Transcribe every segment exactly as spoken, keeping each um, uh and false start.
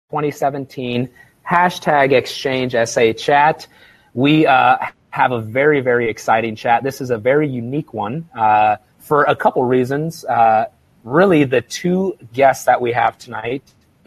twenty seventeen hashtag Exchange S A chat. We uh, have a very, very exciting chat. This is a very unique one uh, for a couple reasons. Uh, really, the two guests that we have tonight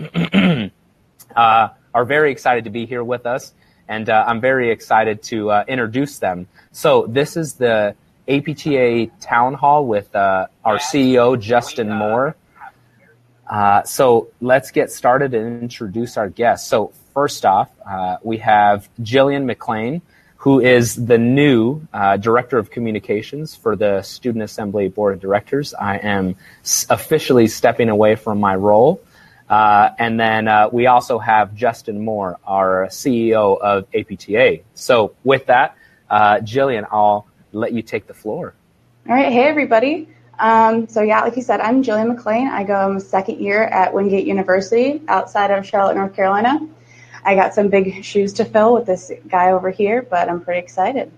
uh, are very excited to be here with us, and uh, I'm very excited to uh, introduce them. So this is the A P T A Town Hall with uh, our C E O, Justin Moore. Uh, so let's get started and introduce our guests. So first off, uh, we have Jillian McLean, who is the new uh, Director of Communications for the Student Assembly Board of Directors. I am s- officially stepping away from my role. Uh, and then uh, we also have Justin Moore, our C E O of A P T A. So with that, uh, Jillian, I'll let you take the floor. All right. Hey, everybody. Um, so yeah, like you said, I'm Jillian McLean. I go um, second year at Wingate University outside of Charlotte, North Carolina. I got some big shoes to fill with this guy over here, but I'm pretty excited.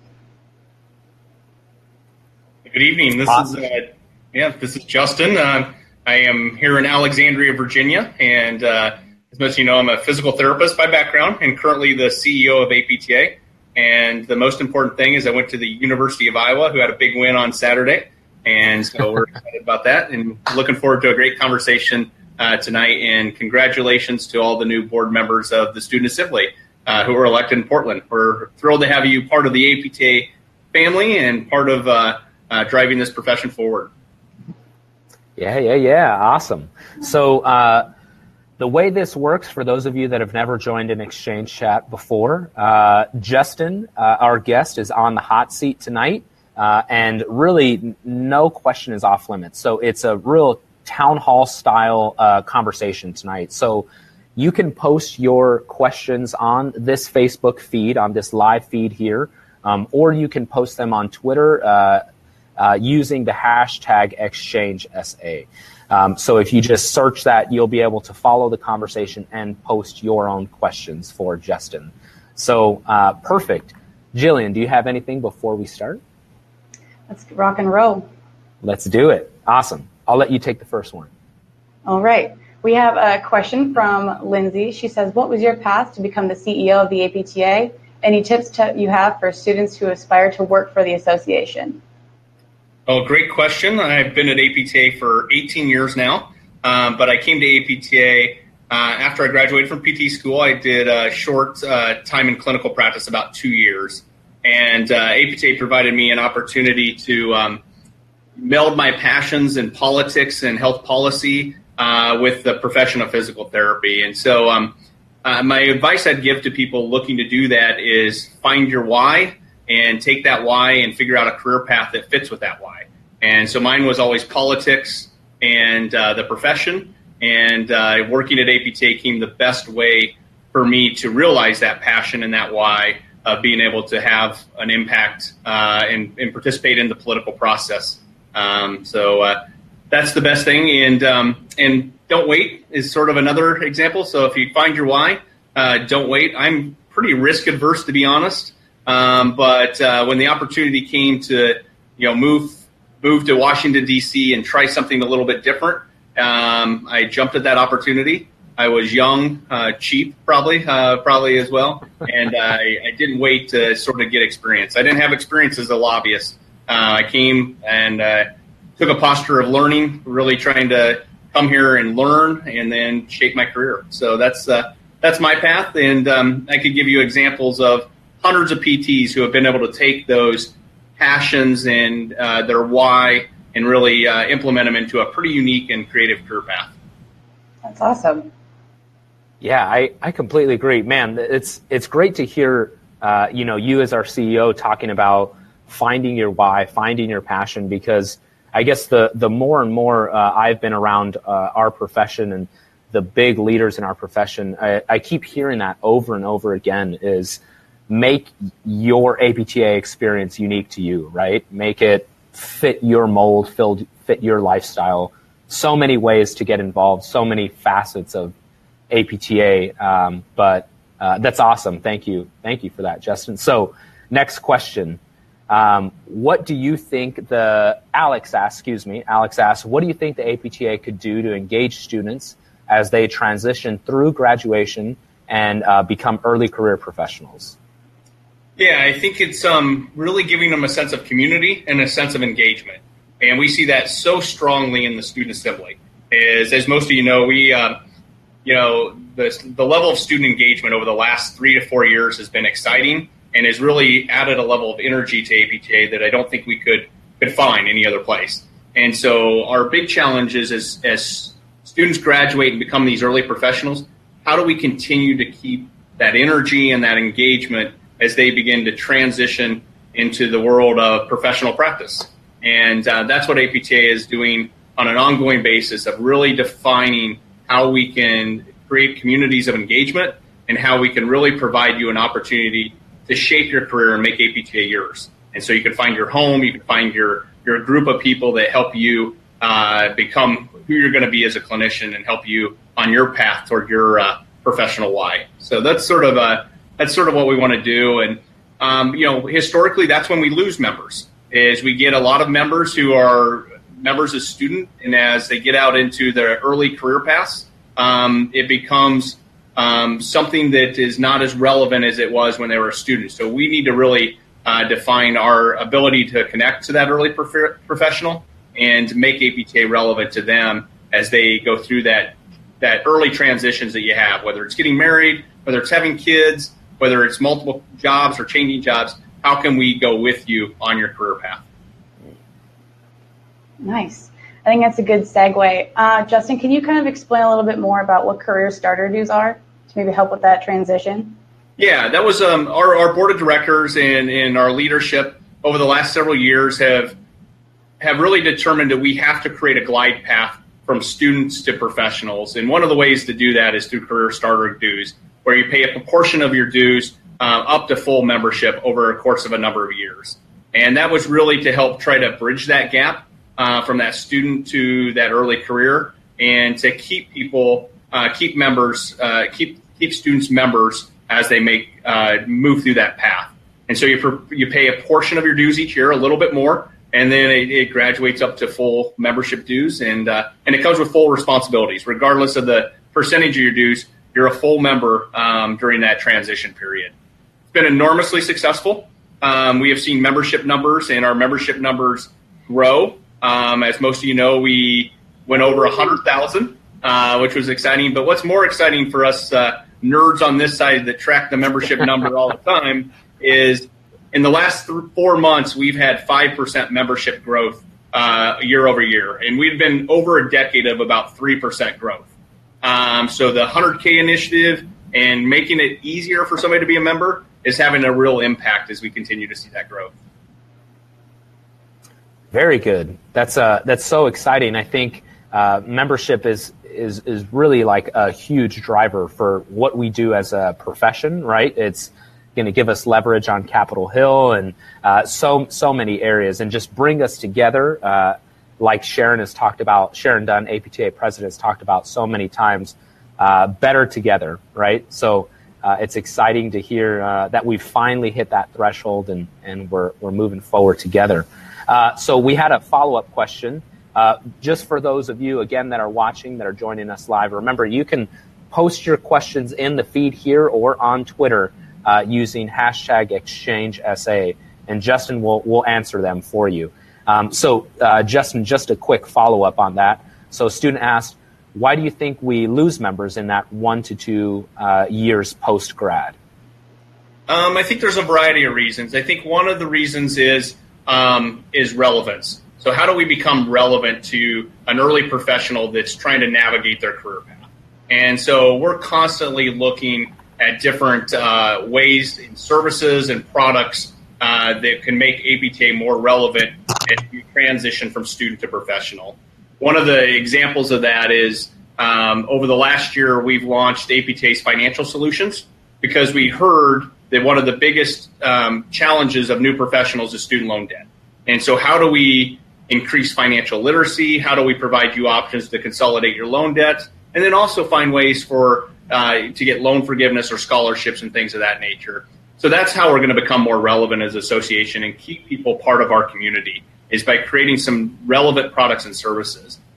Good evening. This awesome. is uh, yeah, this is Justin. Uh, I am here in Alexandria, Virginia, and uh, as most of you know, I'm a physical therapist by background and currently the C E O of A P T A. And the most important thing is I went to the University of Iowa, who had a big win on Saturday. And so we're excited about that and looking forward to a great conversation uh, tonight. And congratulations to all the new board members of the Student Assembly uh, who were elected in Portland. We're thrilled to have you part of the A P T A family and part of uh, uh, driving this profession forward. Yeah, yeah, yeah. Awesome. So uh, the way this works, for those of you that have never joined an Exchange chat before, uh, Justin, uh, our guest, is on the hot seat tonight. Uh, and really, no question is off limits. So it's a real town hall style uh, conversation tonight. So you can post your questions on this Facebook feed, on this live feed here, um, or you can post them on Twitter uh, uh, using the hashtag Exchange S A. Um, so if you just search that, you'll be able to follow the conversation and post your own questions for Justin. So uh, perfect. Jillian, do you have anything before we start? Let's rock and roll. Let's do it. Awesome. I'll let you take the first one. All right. We have a question from Lindsay. She says, what was your path to become the C E O of the A P T A? Any tips to, you have for students who aspire to work for the association? Oh, great question. I've been at A P T A for eighteen years now, um, but I came to A P T A uh, after I graduated from P T school. I did a short uh, time in clinical practice, about two years. And uh, A P T A provided me an opportunity to um, meld my passions in politics and health policy uh, with the profession of physical therapy. And so um, uh, my advice I'd give to people looking to do that is find your why and take that why and figure out a career path that fits with that why. And so mine was always politics and uh, the profession. And uh, working at A P T A came the best way for me to realize that passion and that why of being able to have an impact uh, and, and participate in the political process. Um, so uh, that's the best thing. And um, and don't wait is sort of another example. So if you find your why, uh, don't wait. I'm pretty risk adverse, to be honest. Um, but uh, when the opportunity came to, you know, move move to Washington, D C and try something a little bit different, um, I jumped at that opportunity. I was young, uh, cheap, probably, uh, probably as well, and I, I didn't wait to sort of get experience. I didn't have experience as a lobbyist. Uh, I came and uh, took a posture of learning, really trying to come here and learn, and then shape my career. So that's uh, that's my path, and um, I could give you examples of hundreds of P Ts who have been able to take those passions and uh, their why and really uh, implement them into a pretty unique and creative career path. That's awesome. Yeah, I, I completely agree. Man, it's it's great to hear, uh, you know, you as our C E O talking about finding your why, finding your passion, because I guess the, the more and more uh, I've been around uh, our profession and the big leaders in our profession, I, I keep hearing that over and over again is make your A P T A experience unique to you, right? Make it fit your mold, fit your lifestyle. So many ways to get involved, so many facets of A P T A, um, but uh, that's awesome. Thank you. Thank you for that, Justin. So next question. Um, what do you think the, Alex asked, excuse me, Alex asked, what do you think the A P T A could do to engage students as they transition through graduation and uh, become early career professionals? Yeah, I think it's um, really giving them a sense of community and a sense of engagement. And we see that so strongly in the student assembly. As, as most of you know, we, uh, you know, the, the level of student engagement over the last three to four years has been exciting and has really added a level of energy to A P T A that I don't think we could, could find any other place. And so our big challenge is as, as students graduate and become these early professionals, how do we continue to keep that energy and that engagement as they begin to transition into the world of professional practice? And uh, that's what A P T A is doing on an ongoing basis of really defining how we can create communities of engagement and how we can really provide you an opportunity to shape your career and make A P T A yours. And so you can find your home, you can find your, your group of people that help you uh, become who you're going to be as a clinician and help you on your path toward your uh, professional why. So that's sort of a, that's sort of what we want to do. And, um, you know, historically, that's when we lose members, is we get a lot of members who are members as student, and as they get out into their early career paths, um, it becomes um, something that is not as relevant as it was when they were a student. So we need to really uh, define our ability to connect to that early prof- professional and make A P T A relevant to them as they go through that that early transitions that you have, whether it's getting married, whether it's having kids, whether it's multiple jobs or changing jobs. How can we go with you on your career path? Nice. I think that's a good segue. Uh, Justin, can you kind of explain a little bit more about what career starter dues are to maybe help with that transition? Yeah, that was um, our, our board of directors and, and our leadership over the last several years have have really determined that we have to create a glide path from students to professionals. And one of the ways to do that is through career starter dues, where you pay a proportion of your dues uh, up to full membership over a course of a number of years. And that was really to help try to bridge that gap uh, from that student to that early career, and to keep people, uh, keep members, uh, keep keep students members as they make uh, move through that path. And so you you pay a portion of your dues each year, a little bit more, and then it, it graduates up to full membership dues, and uh, and it comes with full responsibilities, regardless of the percentage of your dues. You're a full member um, during that transition period. It's been enormously successful. Um, we have seen membership numbers, and our membership numbers grow. Um, as most of you know, we went over one hundred thousand, uh, which was exciting. But what's more exciting for us uh, nerds on this side that track the membership number all the time is in the last th- four months, we've had five percent membership growth uh, year over year. And we've been over a decade of about three percent growth. Um, so the one hundred K initiative and making it easier for somebody to be a member is having a real impact as we continue to see that growth. Very good. That's uh, that's so exciting. I think uh, membership is is is really like a huge driver for what we do as a profession, right? It's going to give us leverage on Capitol Hill and uh, so so many areas, and just bring us together. Uh, like Sharon has talked about, Sharon Dunn, A P T A president, has talked about so many times, uh, better together, right? So uh, it's exciting to hear uh, that we've finally hit that threshold, and and we're we're moving forward together. Uh, so we had a follow-up question. Uh, just for those of you, again, that are watching, that are joining us live, remember, you can post your questions in the feed here or on Twitter uh, using hashtag ExchangeSA, and Justin will, will answer them for you. Um, so, uh, Justin, just a quick follow-up on that. So, student asked, why do you think we lose members in that one to two uh, years post-grad? Um, I think there's a variety of reasons. I think one of the reasons is Um, is relevance. So how do we become relevant to an early professional that's trying to navigate their career path? And so we're constantly looking at different uh, ways and services and products uh, that can make A P T A more relevant as you transition from student to professional. One of the examples of that is um, over the last year, we've launched A P T A's Financial Solutions, because we heard that one of the biggest um, challenges of new professionals is student loan debt. And so how do we increase financial literacy? How do we provide you options to consolidate your loan debt? And then also find ways for uh, to get loan forgiveness or scholarships and things of that nature. So that's how we're going to become more relevant as an association and keep people part of our community, is by creating some relevant products and services.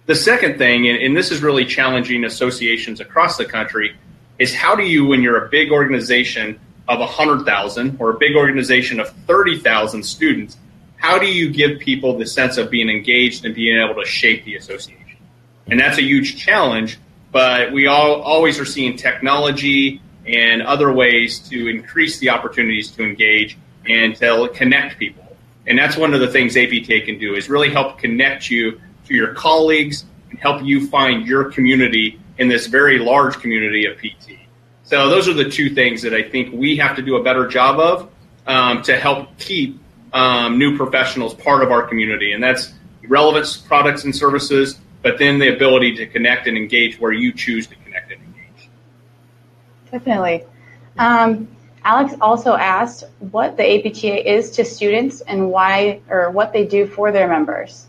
The second thing, and, and this is really challenging associations across the country, is how do you, when you're a big organization of one hundred thousand or a big organization of thirty thousand students, how do you give people the sense of being engaged and being able to shape the association? And that's a huge challenge, but we all always are seeing technology and other ways to increase the opportunities to engage and to connect people. And that's one of the things A P T A can do, is really help connect you to your colleagues and help you find your community in this very large community of P T. So those are the two things that I think we have to do a better job of um, to help keep um, new professionals part of our community. And that's relevant products and services, but then the ability to connect and engage where you choose to connect and engage. Definitely. Um, Alex also asked what the A P T A is to students and why, or what they do for their members.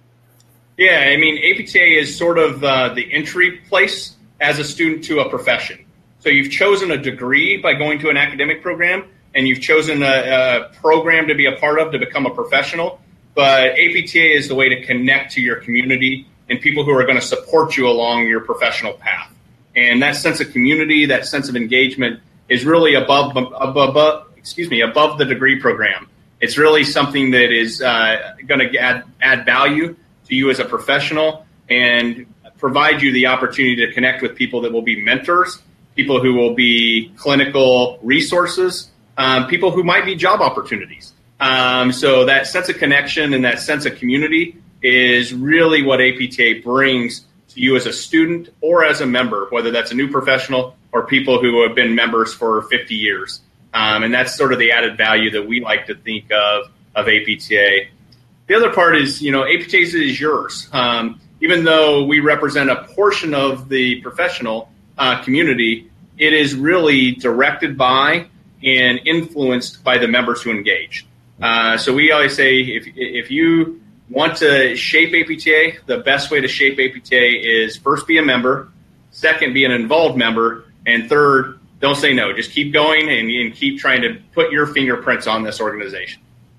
Yeah, I mean, A P T A is sort of uh, the entry place as a student to a profession. So you've chosen a degree by going to an academic program, and you've chosen a, a program to be a part of to become a professional. But A P T A is the way to connect to your community and people who are going to support you along your professional path. And that sense of community, that sense of engagement is really above, above, above excuse me, above the degree program. It's really something that is uh, going to add, add value to you as a professional and provide you the opportunity to connect with people that will be mentors, people who will be clinical resources, um, people who might be job opportunities. Um, so that sense of connection and that sense of community is really what A P T A brings to you as a student or as a member, whether that's a new professional or people who have been members for fifty years. Um, and that's sort of the added value that we like to think of of A P T A. The other part is, you know, A P T A is yours. Um, even though we represent a portion of the professional uh, community, it is really directed by and influenced by the members who engage. Uh, so we always say, if if you want to shape A P T A, the best way to shape A P T A is first be a member, second be an involved member, and third, don't say no. Just keep going and, and keep trying to put your fingerprints on this organization.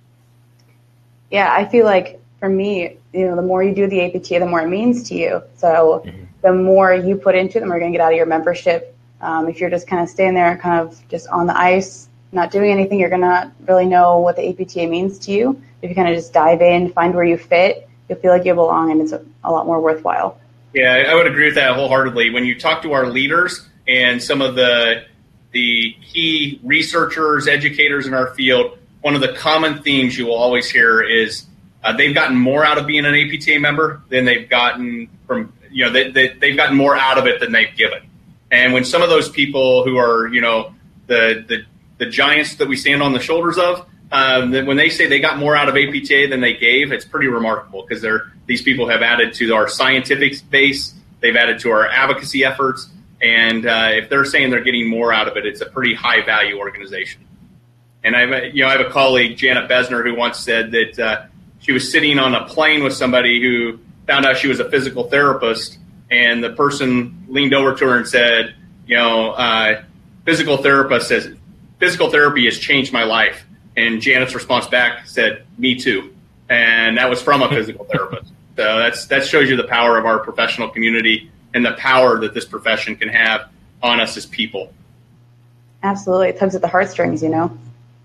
Yeah, I feel like for me, you know, the more you do the A P T A, the more it means to you. So mm-hmm. the more you put into it, the more you're going to get out of your membership. Um, if you're just kind of staying there, kind of just on the ice, not doing anything, you're going to not really know what the A P T A means to you. If you kind of just dive in, find where you fit, you'll feel like you belong, and it's a, a lot more worthwhile. Yeah, I would agree with that wholeheartedly. When you talk to our leaders and some of the the key researchers, educators in our field, one of the common themes you will always hear is uh, they've gotten more out of being an A P T A member than they've gotten from, you know, they, they, they've gotten more out of it than they've given. And when some of those people who are, you know, the the, the giants that we stand on the shoulders of, um, when they say they got more out of A P T A than they gave, it's pretty remarkable, because they're these people have added to our scientific base, they've added to our advocacy efforts, and uh, if they're saying they're getting more out of it, it's a pretty high value organization. And I have, you know, I have a colleague, Janet Besner, who once said that uh, she was sitting on a plane with somebody who found out she was a physical therapist, and the person leaned over to her and said, you know, uh, physical therapist says, physical therapy has changed my life. And Janet's response back said, me too. And that was from a physical therapist. So that's that shows you the power of our professional community and the power that this profession can have on us as people. Absolutely. It tugs at the heartstrings, you know.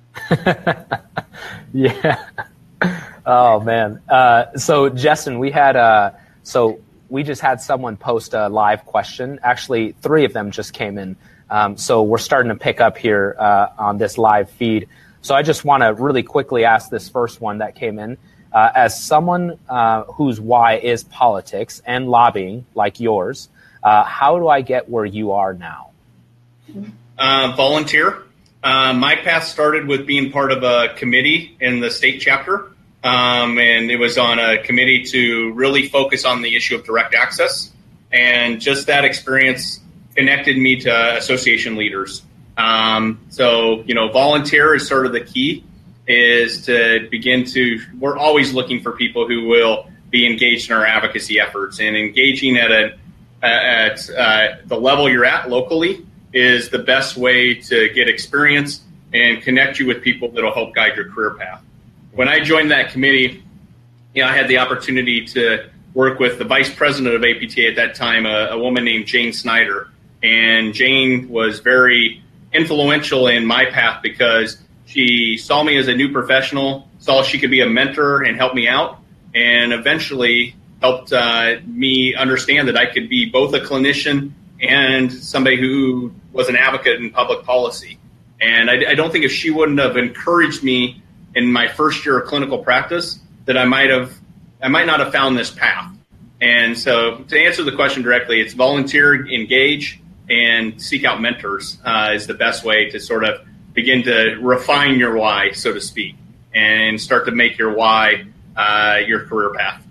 Yeah. Oh man. Uh, so Justin, we had uh, so we just had someone post a live question. Actually, three of them just came in. Um, so we're starting to pick up here uh, on this live feed. So I just want to really quickly ask this first one that came in. Uh, as someone uh, whose why is politics and lobbying, like yours, uh, how do I get where you are now? Uh, volunteer. Uh, my path started with being part of a committee in the state chapter, um, and it was on a committee to really focus on the issue of direct access. And just that experience connected me to association leaders. Um, so, you know, volunteer is sort of the key, is to begin to, we're always looking for people who will be engaged in our advocacy efforts, and engaging at a, at uh, the level you're at locally is the best way to get experience and connect you with people that will help guide your career path. When I joined that committee, you know, I had the opportunity to work with the vice president of A P T A at that time, a, a woman named Jane Snyder. And Jane was very influential in my path because she saw me as a new professional, saw she could be a mentor and help me out, and eventually helped uh, me understand that I could be both a clinician and somebody who was an advocate in public policy. And I, I don't think if she wouldn't have encouraged me in my first year of clinical practice, that I might have, I might not have found this path. And so to answer the question directly, it's volunteer, engage, and seek out mentors uh, is the best way to sort of begin to refine your why, so to speak, and start to make your why uh, your career path.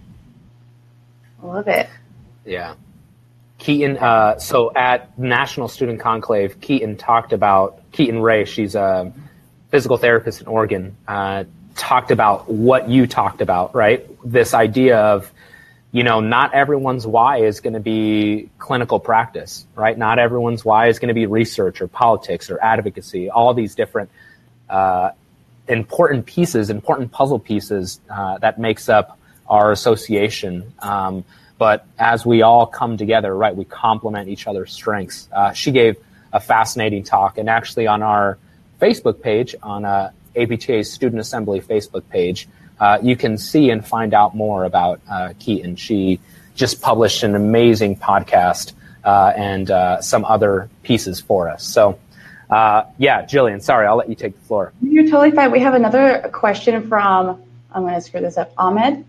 I love it. Yeah. Keaton, uh, so at National Student Conclave, Keaton talked about, Keaton Ray, she's a physical therapist in Oregon, uh, talked about what you talked about, right? This idea of, you know, not everyone's why is going to be clinical practice, right? Not everyone's why is going to be research or politics or advocacy, all these different uh, important pieces, important puzzle pieces uh, that makes up our association. Um, but as we all come together, right, we complement each other's strengths. Uh, she gave a fascinating talk, and actually on our Facebook page, on uh, A P T A's Student Assembly Facebook page, Uh, you can see and find out more about uh, Keaton. She just published an amazing podcast uh, and uh, some other pieces for us. So, uh, yeah, Jillian, sorry, I'll let you take the floor. You're totally fine. We have another question from, I'm going to screw this up, Ahmed.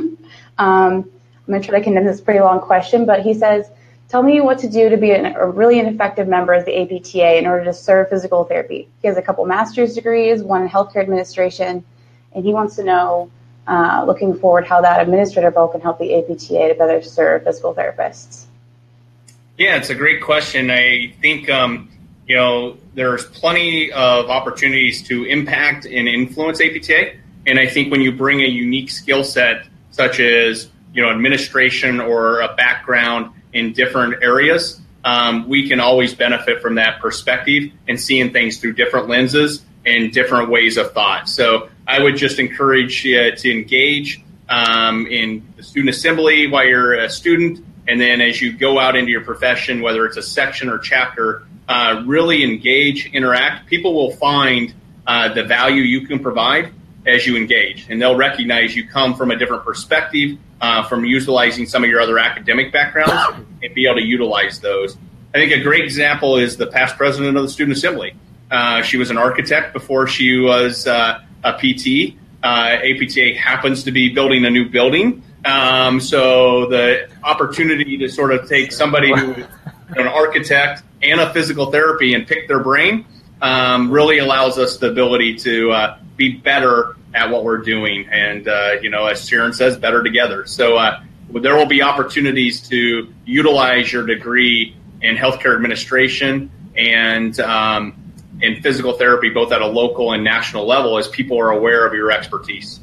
um, I'm going to try to condense this pretty long question, but he says, tell me what to do to be an, a really an effective member of the A P T A in order to serve physical therapy. He has a couple master's degrees, one in healthcare administration, and he wants to know, uh, looking forward, how that administrative role can help the A P T A to better serve physical therapists. Yeah, it's a great question. I think, um, you know, there's plenty of opportunities to impact and influence A P T A. And I think when you bring a unique skill set, such as, you know, administration or a background in different areas, um, we can always benefit from that perspective and seeing things through different lenses and different ways of thought. So I would just encourage you to engage um, in the student assembly while you're a student, and then as you go out into your profession, whether it's a section or chapter, uh, really engage, interact. People will find uh, the value you can provide as you engage, and they'll recognize you come from a different perspective, uh, from utilizing some of your other academic backgrounds, and be able to utilize those. I think a great example is the past president of the Student Assembly. Uh, she was an architect before she was uh, a P T. Uh, A P T A happens to be building a new building. Um, so the opportunity to sort of take somebody who is an architect and a physical therapy and pick their brain um, really allows us the ability to uh, be better at what we're doing. And, uh, you know, as Sharon says, better together. So uh, there will be opportunities to utilize your degree in healthcare administration and um, in physical therapy, both at a local and national level, as people are aware of your expertise.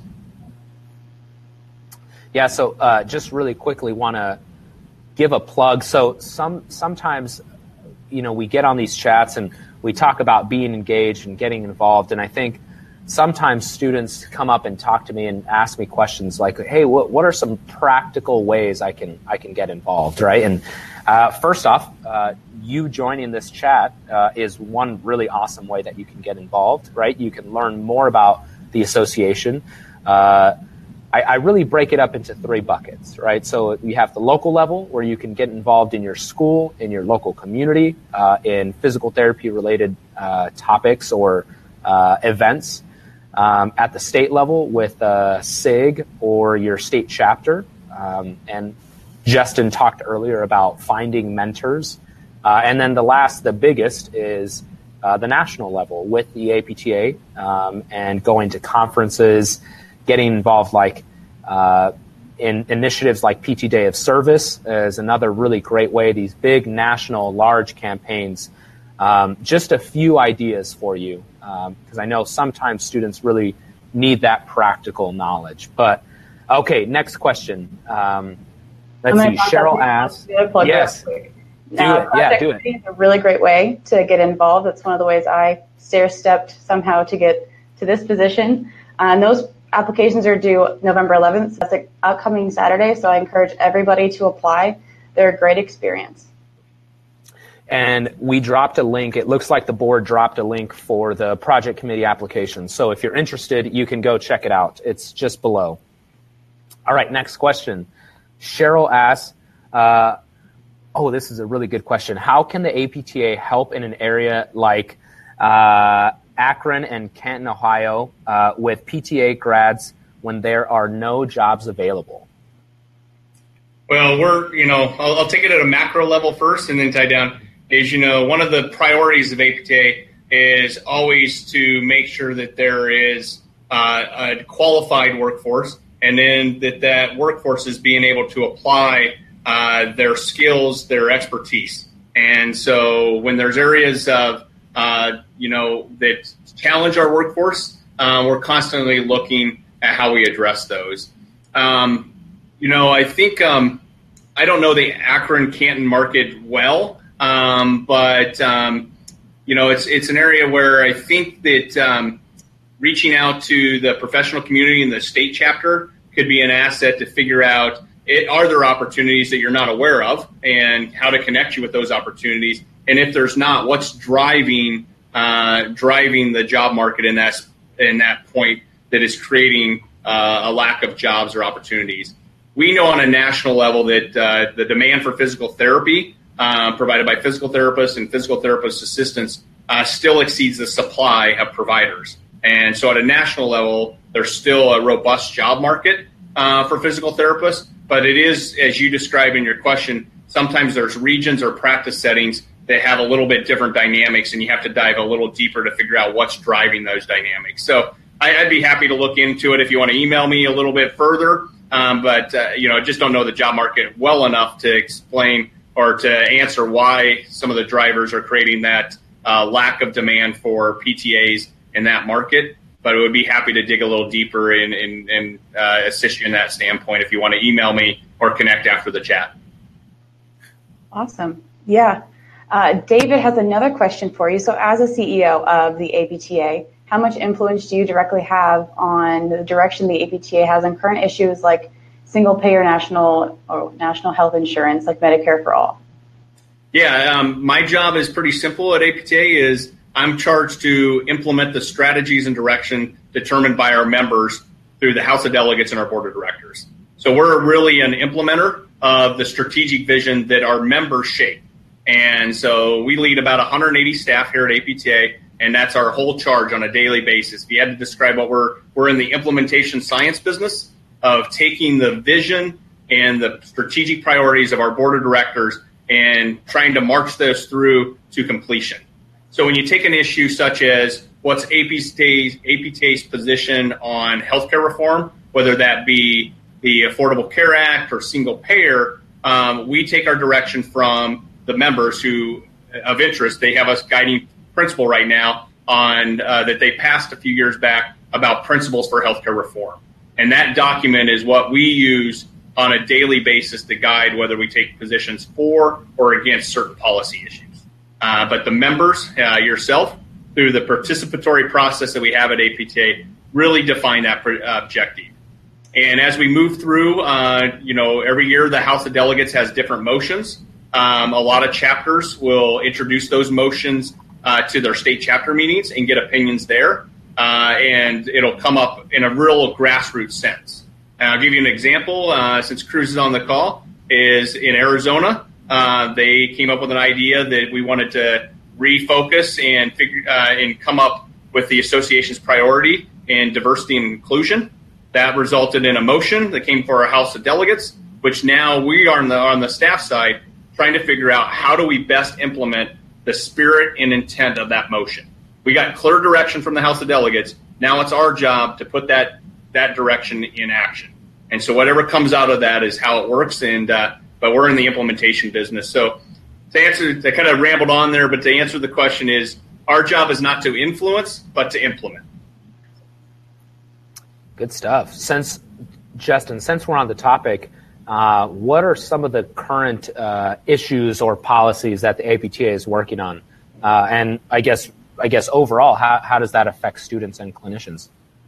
Yeah, so uh, just really quickly want to give a plug. So some sometimes, you know, we get on these chats and we talk about being engaged and getting involved, and I think sometimes students come up and talk to me and ask me questions like, "Hey, what what are some practical ways I can I can get involved?" Right? And uh, first off, uh, you joining this chat uh, is one really awesome way that you can get involved. Right? You can learn more about the association. Uh, I, I really break it up into three buckets. Right? So you have the local level, where you can get involved in your school, in your local community, uh, in physical therapy related uh, topics or uh, events. Um, at the state level with uh, S I G or your state chapter. Um, and Justin talked earlier about finding mentors. Uh, and then the last, the biggest, is uh, the national level with the A P T A um, and going to conferences, getting involved like uh, in initiatives like P T Day of Service is another really great way, these big national large campaigns. Um, just a few ideas for you, because um, I know sometimes students really need that practical knowledge. But, okay, next question. Um, let's see, Cheryl asks. Yes, do it. Yeah, do it. It's a really great way to get involved. It's one of the ways I stair-stepped somehow to get to this position. Uh, and those applications are due November eleventh. So that's an upcoming Saturday. So I encourage everybody to apply. They're a great experience. And we dropped a link. It looks like the board dropped a link for the project committee application. So if you're interested, you can go check it out. It's just below. All right, next question. Cheryl asks, uh, oh, this is a really good question. How can the A P T A help in an area like uh, Akron and Canton, Ohio, uh, with P T A grads when there are no jobs available? Well, we're, you know, I'll, I'll take it at a macro level first and then tie down. Is, you know, one of the priorities of A P T A is always to make sure that there is uh, a qualified workforce, and then that that workforce is being able to apply uh, their skills, their expertise. And so when there's areas of, uh, you know, that challenge our workforce, uh, we're constantly looking at how we address those. Um, you know, I think um, I don't know the Akron Canton market well. Um, but, um, you know, it's it's an area where I think that um, reaching out to the professional community and the state chapter could be an asset to figure out, it, are there opportunities that you're not aware of, and how to connect you with those opportunities. And if there's not, what's driving uh, driving the job market in that, in that point that is creating uh, a lack of jobs or opportunities. We know on a national level that uh, the demand for physical therapy Uh, provided by physical therapists and physical therapist assistants uh, still exceeds the supply of providers. And so at a national level, there's still a robust job market uh, for physical therapists, but it is, as you described in your question, sometimes there's regions or practice settings that have a little bit different dynamics, and you have to dive a little deeper to figure out what's driving those dynamics. So I, I'd be happy to look into it if you want to email me a little bit further, um, but uh, you know, I just don't know the job market well enough to explain or to answer why some of the drivers are creating that uh, lack of demand for P T As in that market. But I would be happy to dig a little deeper and, and, and uh, assist you in that standpoint if you want to email me or connect after the chat. Awesome. Yeah. Uh, David has another question for you. So as a C E O of the A P T A, how much influence do you directly have on the direction the A P T A has on current issues like single payer national or national health insurance like Medicare for all? Yeah, um, my job is pretty simple at A P T A. Is I'm charged to implement the strategies and direction determined by our members through the House of Delegates and our board of directors. So we're really an implementer of the strategic vision that our members shape. And so we lead about one hundred eighty staff here at A P T A, and that's our whole charge on a daily basis. If you had to describe what we're, we're in the implementation science business of taking the vision and the strategic priorities of our board of directors and trying to march those through to completion. So when you take an issue such as what's A P T A's, A P T A's position on healthcare reform, whether that be the Affordable Care Act or single payer, um, we take our direction from the members who, of interest, they have us guiding principle right now on uh, that they passed a few years back about principles for healthcare reform. And that document is what we use on a daily basis to guide whether we take positions for or against certain policy issues. Uh, but the members, uh, yourself, through the participatory process that we have at A P T A, really define that pr- objective. And as we move through, uh, you know, every year the House of Delegates has different motions. Um, a lot of chapters will introduce those motions uh, to their state chapter meetings and get opinions there. Uh, and it'll come up in a real grassroots sense. And I'll give you an example, uh, since Cruz is on the call, is in Arizona. Uh, they came up with an idea that we wanted to refocus and figure uh, and come up with the association's priority in diversity and inclusion. That resulted in a motion that came for our House of Delegates, which now we are on the, on the staff side trying to figure out how do we best implement the spirit and intent of that motion. We got clear direction from the House of Delegates. Now it's our job to put that that direction in action. And so whatever comes out of that is how it works. And uh, but we're in the implementation business. So to answer, I kind of rambled on there, but to answer the question is our job is not to influence, but to implement. Good stuff. Since Justin, since we're on the topic, uh, what are some of the current uh, issues or policies that the A P T A is working on? Uh, and I guess I guess overall, how, how does that affect students and clinicians?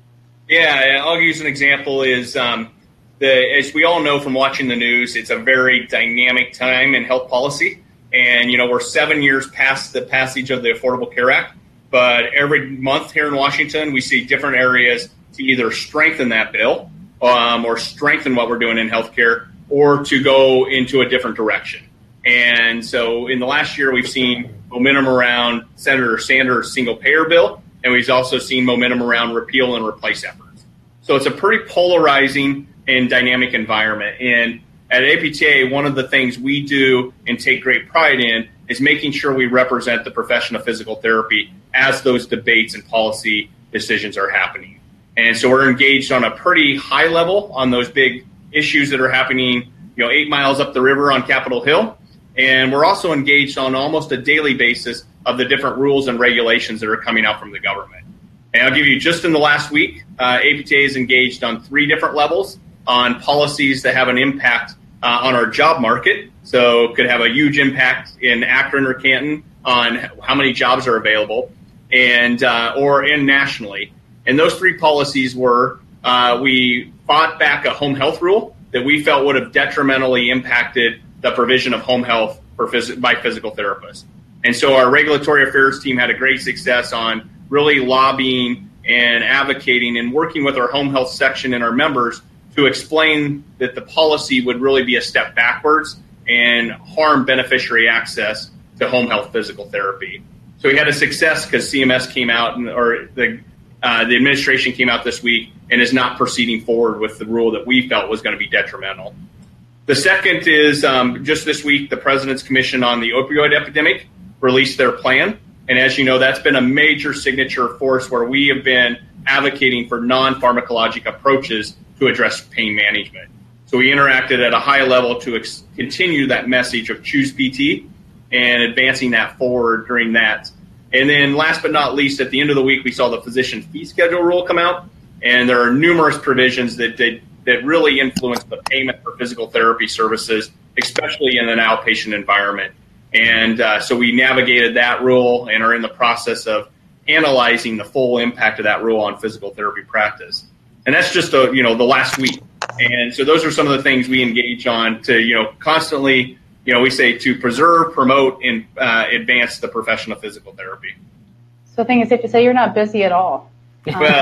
Yeah, I'll use an example is um, the as we all know from watching the news, it's a very dynamic time in health policy. And, you know, we're seven years past the passage of the Affordable Care Act. But every month here in Washington, we see different areas to either strengthen that bill um, or strengthen what we're doing in healthcare or to go into a different direction. And so in the last year, we've seen momentum around Senator Sanders' single-payer bill, and we've also seen momentum around repeal and replace efforts. So it's a pretty polarizing and dynamic environment. And at A P T A, one of the things we do and take great pride in is making sure we represent the profession of physical therapy as those debates and policy decisions are happening. And so we're engaged on a pretty high level on those big issues that are happening, you know, eight miles up the river on Capitol Hill. And we're also engaged on almost a daily basis of the different rules and regulations that are coming out from the government. And I'll give you just in the last week, uh, A P T A is engaged on three different levels on policies that have an impact uh, on our job market. So could have a huge impact in Akron or Canton on how many jobs are available, and uh, or in nationally. And those three policies were uh, we fought back a home health rule that we felt would have detrimentally impacted the provision of home health for phys- by physical therapists. And so our regulatory affairs team had a great success on really lobbying and advocating and working with our home health section and our members to explain that the policy would really be a step backwards and harm beneficiary access to home health physical therapy. So we had a success because C M S came out, and, or the uh, the administration came out this week and is not proceeding forward with the rule that we felt was going to be detrimental. The second is um, just this week, the President's Commission on the Opioid Epidemic released their plan. And as you know, that's been a major signature force where we have been advocating for non-pharmacologic approaches to address pain management. So we interacted at a high level to ex- continue that message of Choose P T and advancing that forward during that. And then last but not least, at the end of the week, we saw the physician fee schedule rule come out. And there are numerous provisions that that, that really influence the payment for physical therapy services, especially in an outpatient environment. And uh, so we navigated that rule and are in the process of analyzing the full impact of that rule on physical therapy practice. And that's just a, you know, the last week. And so those are some of the things we engage on to, you know, constantly, you know, we say to preserve, promote, and uh, advance the profession of physical therapy. So I think it's safe to say you're not busy at all. Well,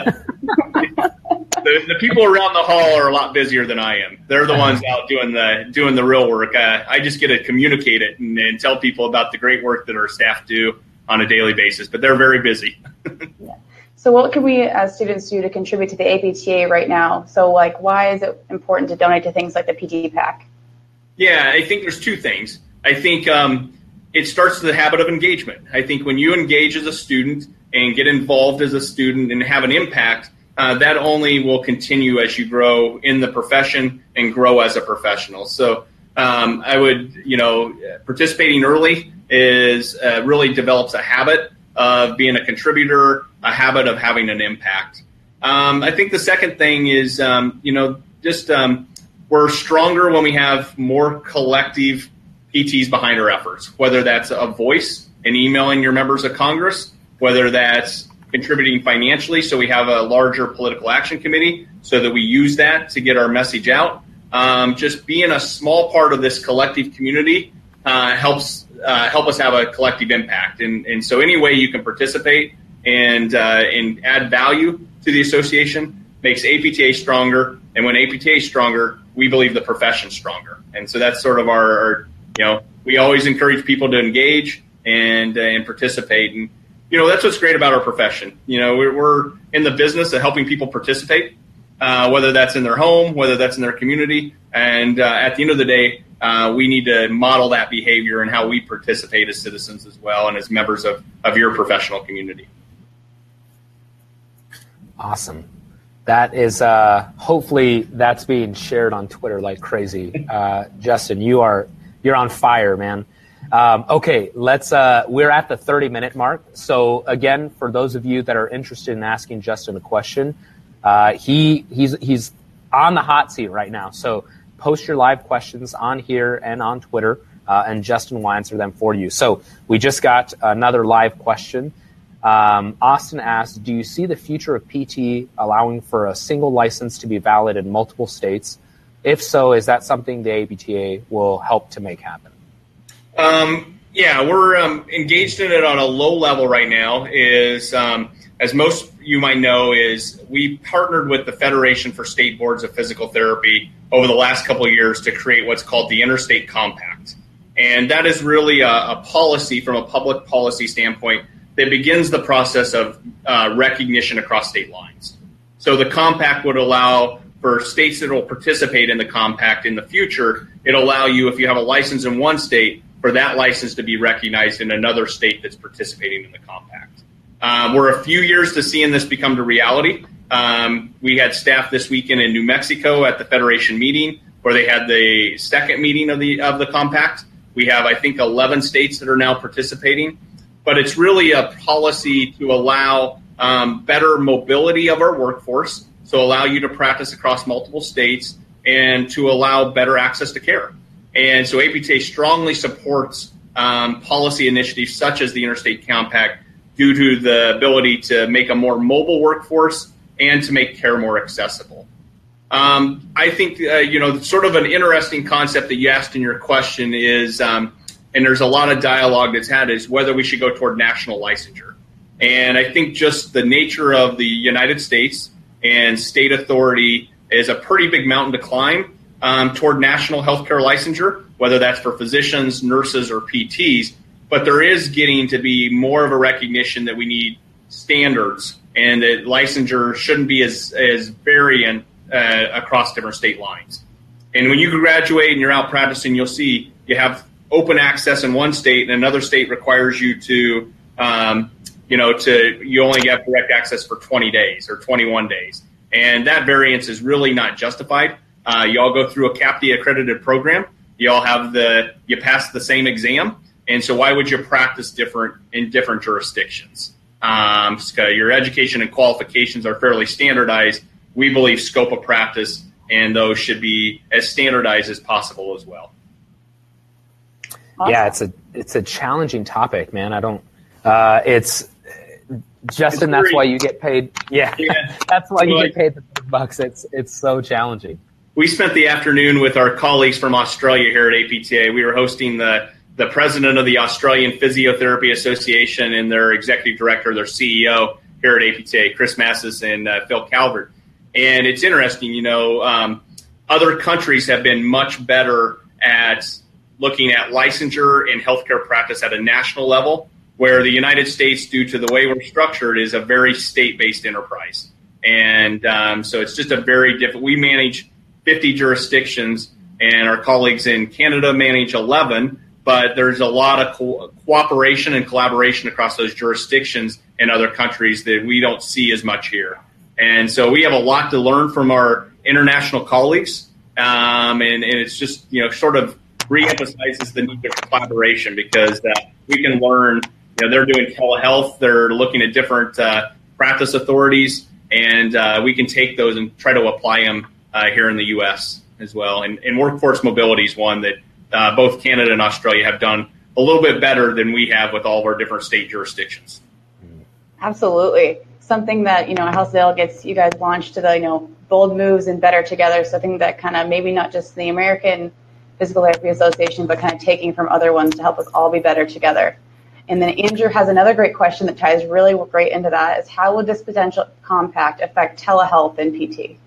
the, the people around the hall are a lot busier than I am. They're the ones out doing the doing the real work. Uh, I just get to communicate it and, and tell people about the great work that our staff do on a daily basis, but they're very busy. Yeah. So what can we as students do to contribute to the A P T A right now? So like, why is it important to donate to things like the P T PAC? Yeah, I think there's two things. I think um, it starts the habit of engagement. I think when you engage as a student and get involved as a student and have an impact, uh, that only will continue as you grow in the profession and grow as a professional. So um, I would, you know, participating early is uh, really develops a habit of being a contributor, a habit of having an impact. Um, I think the second thing is, um, you know, just um, we're stronger when we have more collective P Ts behind our efforts, whether that's a voice and emailing your members of Congress, whether that's contributing financially, so we have a larger political action committee so that we use that to get our message out. Um, just being a small part of this collective community uh, helps uh, help us have a collective impact. And, and so any way you can participate and, uh, and add value to the association makes A P T A stronger. And when A P T A is stronger, we believe the profession's stronger. And so that's sort of our, our you know, we always encourage people to engage and, uh, and participate. And, you know, that's what's great about our profession. You know, we're, we're in the business of helping people participate, uh, whether that's in their home, whether that's in their community. And uh, at the end of the day, uh, we need to model that behavior and how we participate as citizens as well and as members of, of your professional community. Awesome. That is, uh, hopefully that's being shared on Twitter like crazy. Uh, Justin, you are, you're on fire, man. Um, okay, let's, uh, we're at the thirty minute mark. So again, for those of you that are interested in asking Justin a question, uh, he, he's, he's on the hot seat right now. So post your live questions on here and on Twitter, uh, and Justin will answer them for you. So we just got another live question. Um, Austin asks, do you see the future of P T allowing for a single license to be valid in multiple states? If so, is that something the A P T A will help to make happen? Um, yeah, we're um, engaged in it on a low level right now. Is um, as most you might know, is we partnered with the Federation for State Boards of Physical Therapy over the last couple of years to create what's called the Interstate Compact. And that is really a, a policy from a public policy standpoint that begins the process of uh, recognition across state lines. So the compact would allow for states that will participate in the compact in the future, it'll allow you, if you have a license in one state, for that license to be recognized in another state that's participating in the compact. Um, we're a few years to seeing this become to reality. Um, we had staff this weekend in New Mexico at the Federation meeting where they had the second meeting of the of the compact. We have, I think, eleven states that are now participating. But it's really a policy to allow um, better mobility of our workforce, so allow you to practice across multiple states and to allow better access to care. And so A P T A strongly supports um, policy initiatives such as the Interstate Compact due to the ability to make a more mobile workforce and to make care more accessible. Um, I think, uh, you know, sort of an interesting concept that you asked in your question is, um, and there's a lot of dialogue that's had, is whether we should go toward national licensure. And I think just the nature of the United States and state authority is a pretty big mountain to climb um, toward national healthcare licensure, whether that's for physicians, nurses, or P Ts. But there is getting to be more of a recognition that we need standards and that licensure shouldn't be as, as varying uh, across different state lines. And when you graduate and you're out practicing, you'll see you have open access in one state, and another state requires you to, um, you know, to you only have direct access for twenty days or twenty-one days, and that variance is really not justified. Uh, you all go through a C A P T accredited program. You all have the you pass the same exam, and so why would you practice different in different jurisdictions? Um, so your education and qualifications are fairly standardized. We believe scope of practice and those should be as standardized as possible as well. Awesome. Yeah, it's a it's a challenging topic, man. I don't. Uh, it's Justin. It's that's why you get paid. Yeah, yeah. That's why you Well, get paid the big bucks. It's it's so challenging. We spent the afternoon with our colleagues from Australia here at A P T A. We were hosting the the president of the Australian Physiotherapy Association and their executive director, their C E O here at A P T A, Chris Massis and uh, Phil Calvert. And it's interesting, you know, um, other countries have been much better at looking at licensure and healthcare practice at a national level, where the United States, due to the way we're structured, is a very state-based enterprise. And um, so it's just a very different, we manage fifty jurisdictions and our colleagues in Canada manage eleven, but there's a lot of co- cooperation and collaboration across those jurisdictions in other countries that we don't see as much here. And so we have a lot to learn from our international colleagues. Um, and, and it's just, you know, sort of reemphasizes the need for collaboration because uh, we can learn, you know, they're doing telehealth, they're looking at different uh, practice authorities, and uh, we can take those and try to apply them uh, here in the U S as well. And, and workforce mobility is one that uh, both Canada and Australia have done a little bit better than we have with all of our different state jurisdictions. Absolutely. Something that, you know, Hillsdale gets you guys launched to the, you know, bold moves and better together. Something that kind of maybe not just the American Physical Therapy Association, but kind of taking from other ones to help us all be better together. And then Andrew has another great question that ties really great into that is how would this potential compact affect telehealth and P T?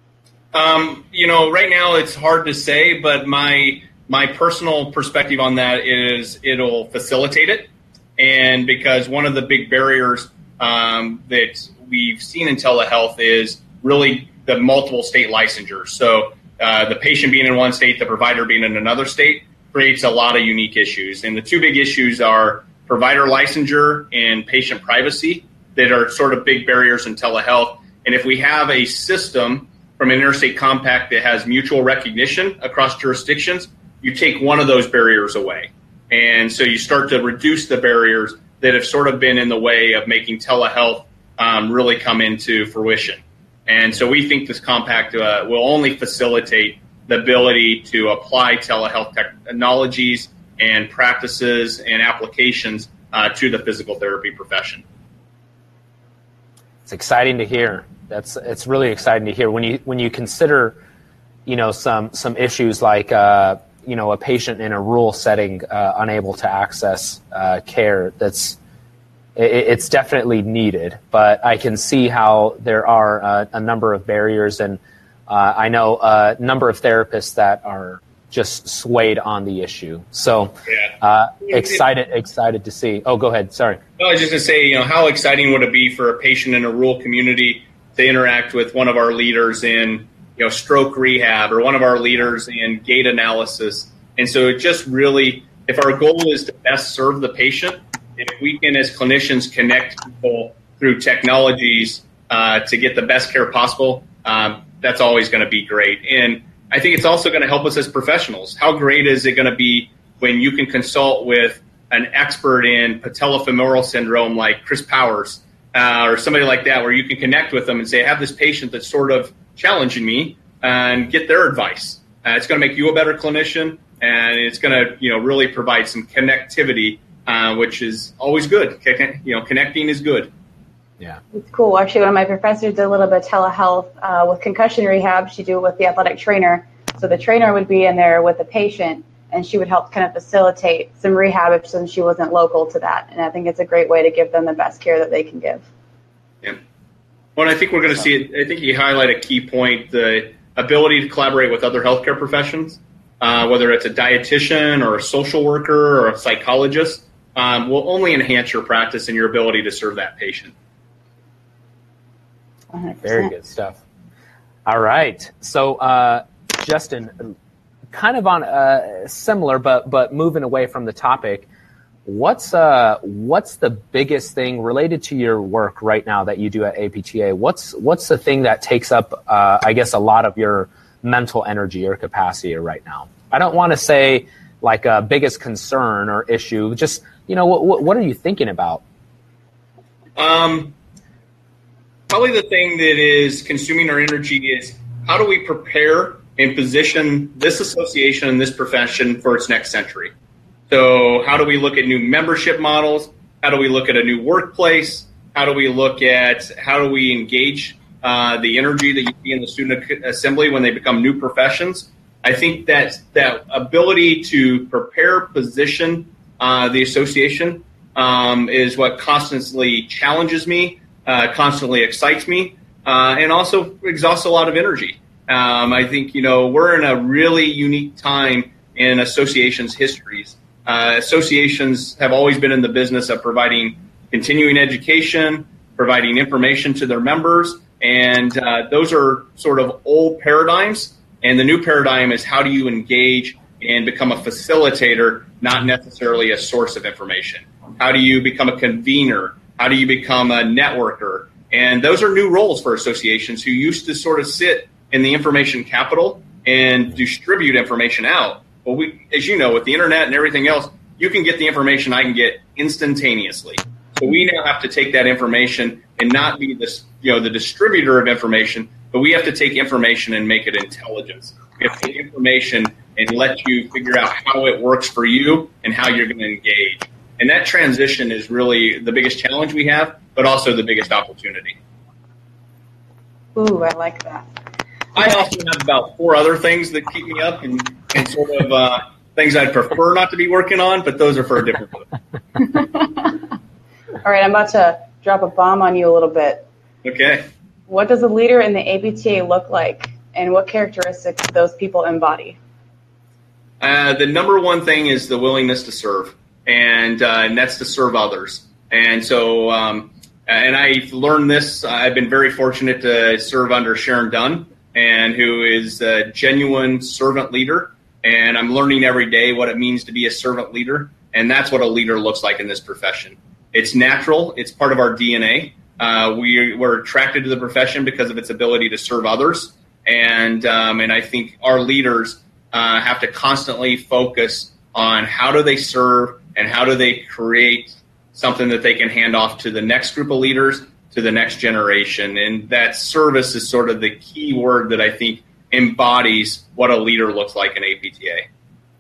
Um, you know, right now it's hard to say, but my my personal perspective on that is it'll facilitate it. And because one of the big barriers um, that we've seen in telehealth is really the multiple state licensures. So uh, the patient being in one state, the provider being in another state creates a lot of unique issues. And the two big issues are provider licensure and patient privacy that are sort of big barriers in telehealth. And if we have a system from an interstate compact that has mutual recognition across jurisdictions, you take one of those barriers away. And so you start to reduce the barriers that have sort of been in the way of making telehealth um, really come into fruition. And so we think this compact uh, will only facilitate the ability to apply telehealth technologies and practices and applications uh, to the physical therapy profession. It's exciting to hear. That's it's really exciting to hear when you when you consider, you know, some some issues like uh, you know, a patient in a rural setting uh, unable to access uh, care. That's it, it's definitely needed, but I can see how there are uh, a number of barriers, and uh, I know a number of therapists that are just swayed on the issue. So yeah. uh, excited, excited to see. Oh, go ahead. Sorry. No, I was just going to say, you know, how exciting would it be for a patient in a rural community to interact with one of our leaders in, you know, stroke rehab or one of our leaders in gait analysis. And so it just really, if our goal is to best serve the patient, if we can as clinicians connect people through technologies uh, to get the best care possible, um, that's always going to be great. And I think it's also going to help us as professionals. How great is it going to be when you can consult with an expert in patellofemoral syndrome like Chris Powers uh, or somebody like that, where you can connect with them and say, I have this patient that's sort of challenging me, and get their advice. Uh, it's going to make you a better clinician, and it's going to, you know, really provide some connectivity, uh, which is always good. You know, connecting is good. Yeah, it's cool. Actually, one of my professors did a little bit of telehealth uh, with concussion rehab. She'd do it with the athletic trainer. So the trainer would be in there with the patient, and she would help kind of facilitate some rehab if since she wasn't local to that. And I think it's a great way to give them the best care that they can give. Yeah. Well, I think we're going to see it. I think you highlight a key point, the ability to collaborate with other healthcare professions, uh, whether it's a dietitian or a social worker or a psychologist, um, will only enhance your practice and your ability to serve that patient. one hundred percent. Very good stuff. All right. So, uh, Justin, kind of on uh, similar, but but moving away from the topic, what's uh what's the biggest thing related to your work right now that you do at A P T A? What's what's the thing that takes up, uh, I guess, a lot of your mental energy or capacity right now? I don't want to say like a biggest concern or issue. Just, you know, what what are you thinking about? Um. Probably the thing that is consuming our energy is how do we prepare and position this association and this profession for its next century? So how do we look at new membership models? How do we look at a new workplace? How do we look at how do we engage uh, the energy that you see in the student assembly when they become new professions? I think that that ability to prepare, position uh, the association um, is what constantly challenges me. Uh, constantly excites me, uh, and also exhausts a lot of energy. Um, I think, you know, we're in a really unique time in associations' histories. Uh, associations have always been in the business of providing continuing education, providing information to their members, and uh, those are sort of old paradigms. And the new paradigm is how do you engage and become a facilitator, not necessarily a source of information? How do you become a convener? How do you become a networker? And those are new roles for associations who used to sort of sit in the information capital and distribute information out. Well, we, as you know, with the internet and everything else, you can get the information I can get instantaneously. So we now have to take that information and not be this, you know, the distributor of information, but we have to take information and make it intelligence. We have to take information and let you figure out how it works for you and how you're going to engage. And that transition is really the biggest challenge we have, but also the biggest opportunity. Ooh, I like that. I also have about four other things that keep me up and, and sort of uh, things I'd prefer not to be working on, but those are for a different one. All right, I'm about to drop a bomb on you a little bit. Okay. What does a leader in the A P T A look like, and what characteristics do those people embody? Uh, the number one thing is the willingness to serve. And, uh, and that's to serve others. And so, um, and I've learned this. I've been very fortunate to serve under Sharon Dunn, and who is a genuine servant leader. And I'm learning every day what it means to be a servant leader. And that's what a leader looks like in this profession. It's natural. It's part of our D N A. Uh, we, we're attracted to the profession because of its ability to serve others. And, um, and I think our leaders uh, have to constantly focus on how do they serve and how do they create something that they can hand off to the next group of leaders, to the next generation. And that service is sort of the key word that I think embodies what a leader looks like in A P T A.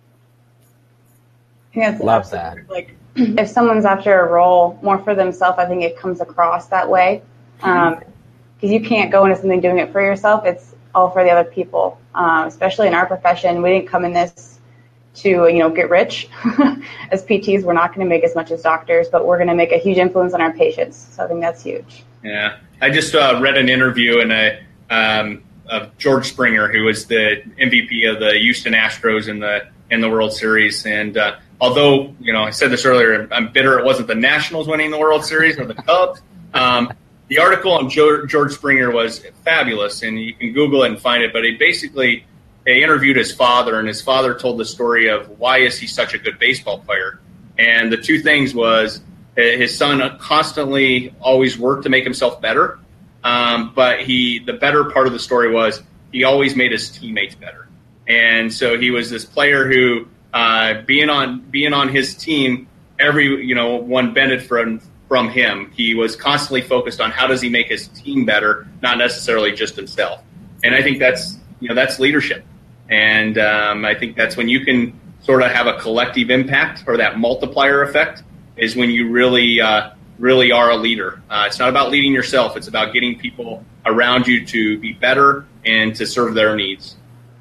Yeah, love that. Like, if someone's after a role more for themselves, I think it comes across that way. Um, because you can't go into something doing it for yourself. It's all for the other people. Um, especially in our profession, we didn't come in this to, you know, get rich. As P Ts, we're not going to make as much as doctors, but we're going to make a huge influence on our patients. So I think that's huge. Yeah. I just uh, read an interview in a, um, of George Springer, who was the M V P of the Houston Astros in the in the World Series. And uh, although, you know, I said this earlier, I'm bitter it wasn't the Nationals winning the World Series or the Cubs. Um, the article on George Springer was fabulous, and you can Google it and find it. But he basically they interviewed his father, and his father told the story of why is he such a good baseball player. And the two things was his son constantly always worked to make himself better. Um, but he, the better part of the story was he always made his teammates better. And so he was this player who, uh, being on, being on his team, every, you know, one benefited from, from him. He was constantly focused on how does he make his team better, not necessarily just himself. And I think that's, you know, that's leadership. And, um, I think that's when you can sort of have a collective impact, or that multiplier effect is when you really, uh, really are a leader. Uh, it's not about leading yourself. It's about getting people around you to be better and to serve their needs.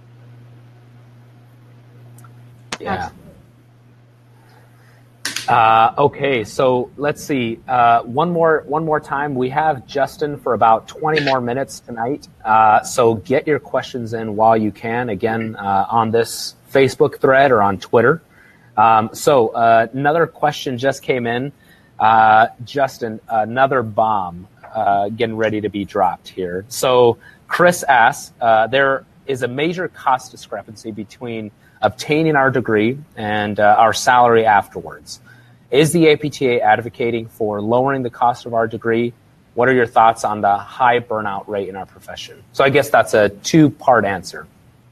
Yeah. Uh, okay, so let's see. Uh, one more, one more time. We have Justin for about twenty more minutes tonight. Uh, so get your questions in while you can. Again, uh, on this Facebook thread or on Twitter. Um, so uh, another question just came in. Uh, Justin, another bomb uh, getting ready to be dropped here. So Chris asks, uh, there is a major cost discrepancy between obtaining our degree and uh, our salary afterwards. Is the A P T A advocating for lowering the cost of our degree? What are your thoughts on the high burnout rate in our profession? So I guess that's a two-part answer.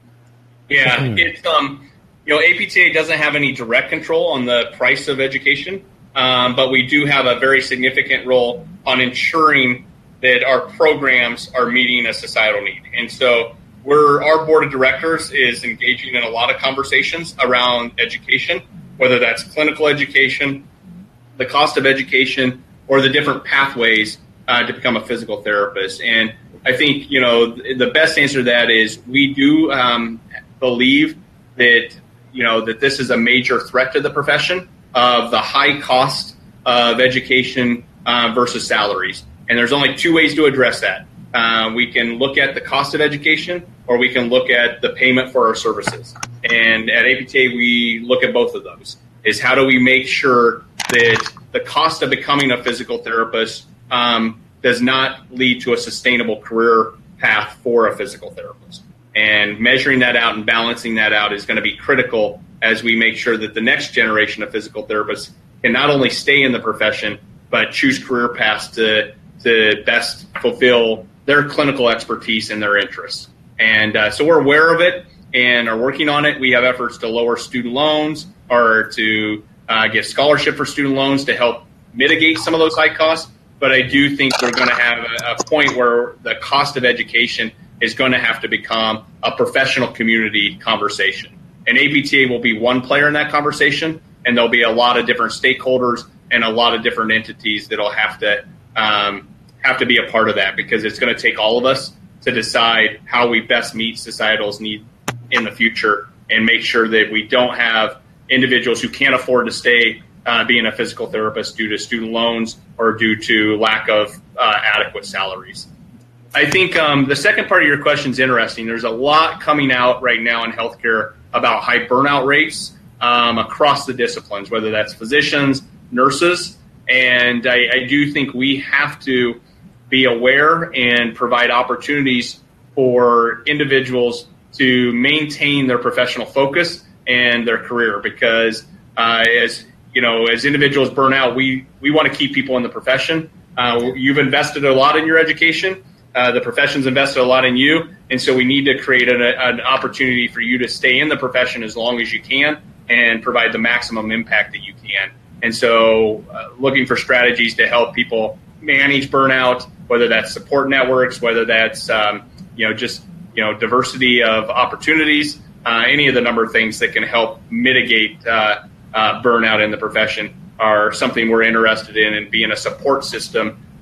Yeah, it's um, you know, A P T A doesn't have any direct control on the price of education. Um, but we do have a very significant role on ensuring that our programs are meeting a societal need. And so we're, our board of directors is engaging in a lot of conversations around education, whether that's clinical education, the cost of education, or the different pathways uh, to become a physical therapist. And I think, you know, the best answer to that is we do um, believe that, you know, that this is a major threat to the profession of the high cost of education uh, versus salaries. And there's only two ways to address that. Uh, we can look at the cost of education, or we can look at the payment for our services. And at A P T A, we look at both of those, is how do we make sure that the cost of becoming a physical therapist um, does not lead to a sustainable career path for a physical therapist. And measuring that out and balancing that out is going to be critical as we make sure that the next generation of physical therapists can not only stay in the profession, but choose career paths to, to best fulfill their clinical expertise and their interests. And uh, so we're aware of it and are working on it. We have efforts to lower student loans, or to uh, get scholarship for student loans to help mitigate some of those high costs. But I do think we're going to have a, a point where the cost of education is going to have to become a professional community conversation. And A P T A will be one player in that conversation, and there'll be a lot of different stakeholders and a lot of different entities that'll have to um, have to be a part of that, because it's going to take all of us to decide how we best meet societal's need in the future and make sure that we don't have individuals who can't afford to stay uh, being a physical therapist due to student loans or due to lack of uh, adequate salaries. I think um, the second part of your question is interesting. There's a lot coming out right now in healthcare about high burnout rates um, across the disciplines, whether that's physicians, nurses. And I, I do think we have to be aware and provide opportunities for individuals to maintain their professional focus and their career, because uh, as you know, as individuals burn out, we, we want to keep people in the profession. Uh, you've invested a lot in your education. Uh, the profession's invested a lot in you, and so we need to create an, an opportunity for you to stay in the profession as long as you can and provide the maximum impact that you can. And so uh, looking for strategies to help people manage burnout, whether that's support networks, whether that's um, you know just you know diversity of opportunities, uh, any of the number of things that can help mitigate uh, uh, burnout in the profession are something we're interested in, and being a support system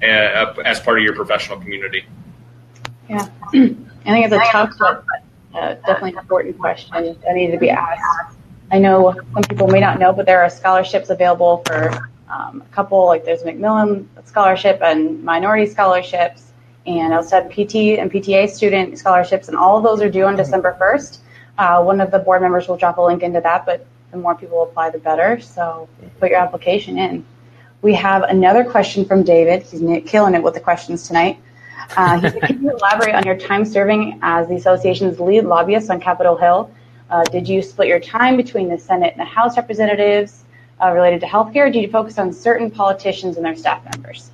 uh, as part of your professional community? Yeah, I think it's a tough but uh, definitely an important question that needed to be asked. I know some people may not know, but there are scholarships available for um, a couple, like there's Macmillan Scholarship and minority scholarships, and outside P T and P T A student scholarships, and all of those are due on December first. Uh, one of the board members will drop a link into that, but the more people apply, the better. So put your application in. We have another question from David. He's killing it with the questions tonight. Uh, he said, can you elaborate on your time serving as the association's lead lobbyist on Capitol Hill? Uh, did you split your time between the Senate and the House representatives uh, related to healthcare? Or did you focus on certain politicians and their staff members?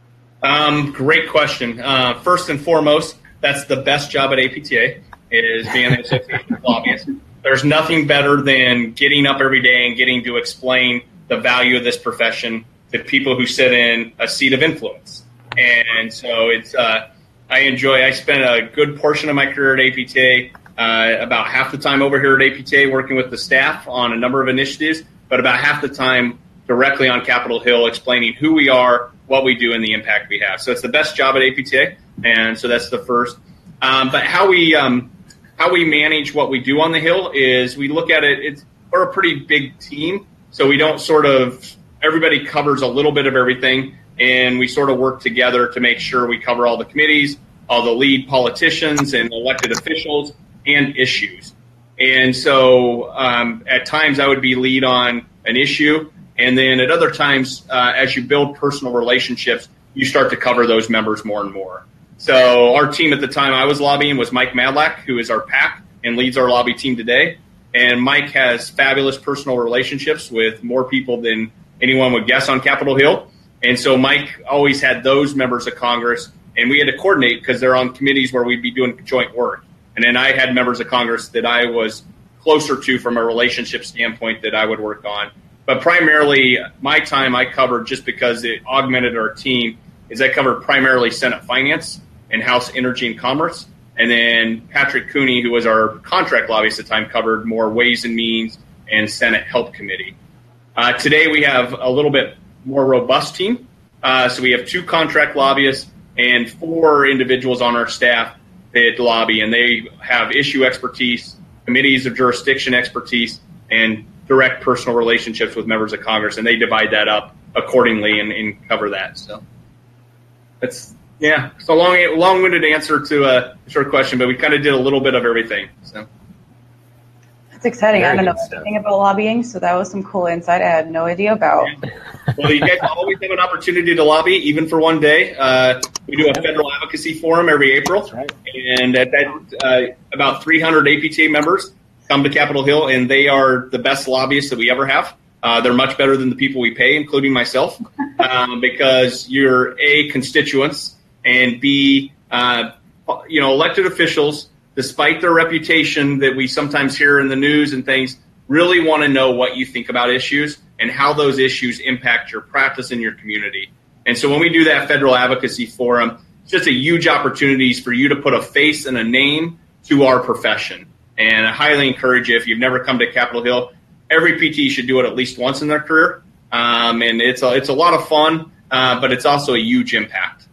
Um, great question. Uh, first and foremost, that's the best job at A P T A, is being an association lobbyist. There's nothing better than getting up every day and getting to explain the value of this profession to people who sit in a seat of influence. And so it's uh, I enjoy, I spent a good portion of my career at A P T A, uh, about half the time over here at A P T A working with the staff on a number of initiatives, but about half the time directly on Capitol Hill explaining who we are, what we do, and the impact we have. So it's the best job at A P T A, and so that's the first. Um, but how we um, how we manage what we do on the Hill is we look at it, it's, we're a pretty big team, so we don't sort of, everybody covers a little bit of everything, and we sort of work together to make sure we cover all the committees, all the lead politicians and elected officials, and issues. And so um, at times I would be lead on an issue, and then at other times, uh, as you build personal relationships, you start to cover those members more and more. So our team at the time I was lobbying was Mike Madlack, who is our PAC and leads our lobby team today. And Mike has fabulous personal relationships with more people than anyone would guess on Capitol Hill. And so Mike always had those members of Congress, and we had to coordinate because they're on committees where we'd be doing joint work. And then I had members of Congress that I was closer to from a relationship standpoint that I would work on. But primarily, my time I covered, just because it augmented our team, is I covered primarily Senate Finance and House Energy and Commerce. And then Patrick Cooney, who was our contract lobbyist at the time, covered more Ways and Means and Senate Health Committee. Uh, today, we have a little bit more robust team. Uh, so we have two contract lobbyists and four individuals on our staff that lobby, and they have issue expertise, committees of jurisdiction expertise, and direct personal relationships with members of Congress, and they divide that up accordingly and, and cover that. So that's, yeah, it's a long, long-winded answer to a short question, but we kind of did a little bit of everything. So that's exciting. Very I don't know stuff. anything about lobbying, so that was some cool insight I had no idea about. Well, you guys always have an opportunity to lobby, even for one day. Uh, we do a federal advocacy forum every April, That's right. and at that, uh, about three hundred A P T A members come to Capitol Hill, and they are the best lobbyists that we ever have. Uh, they're much better than the people we pay, including myself, um, because you're A, constituents, and B, uh, you know, elected officials, despite their reputation that we sometimes hear in the news and things, really want to know what you think about issues and how those issues impact your practice in your community. And so when we do that federal advocacy forum, it's just a huge opportunity for you to put a face and a name to our profession. And I highly encourage you, if you've never come to Capitol Hill, every P T should do it at least once in their career. Um, and it's a, it's a lot of fun, uh, but it's also a huge impact.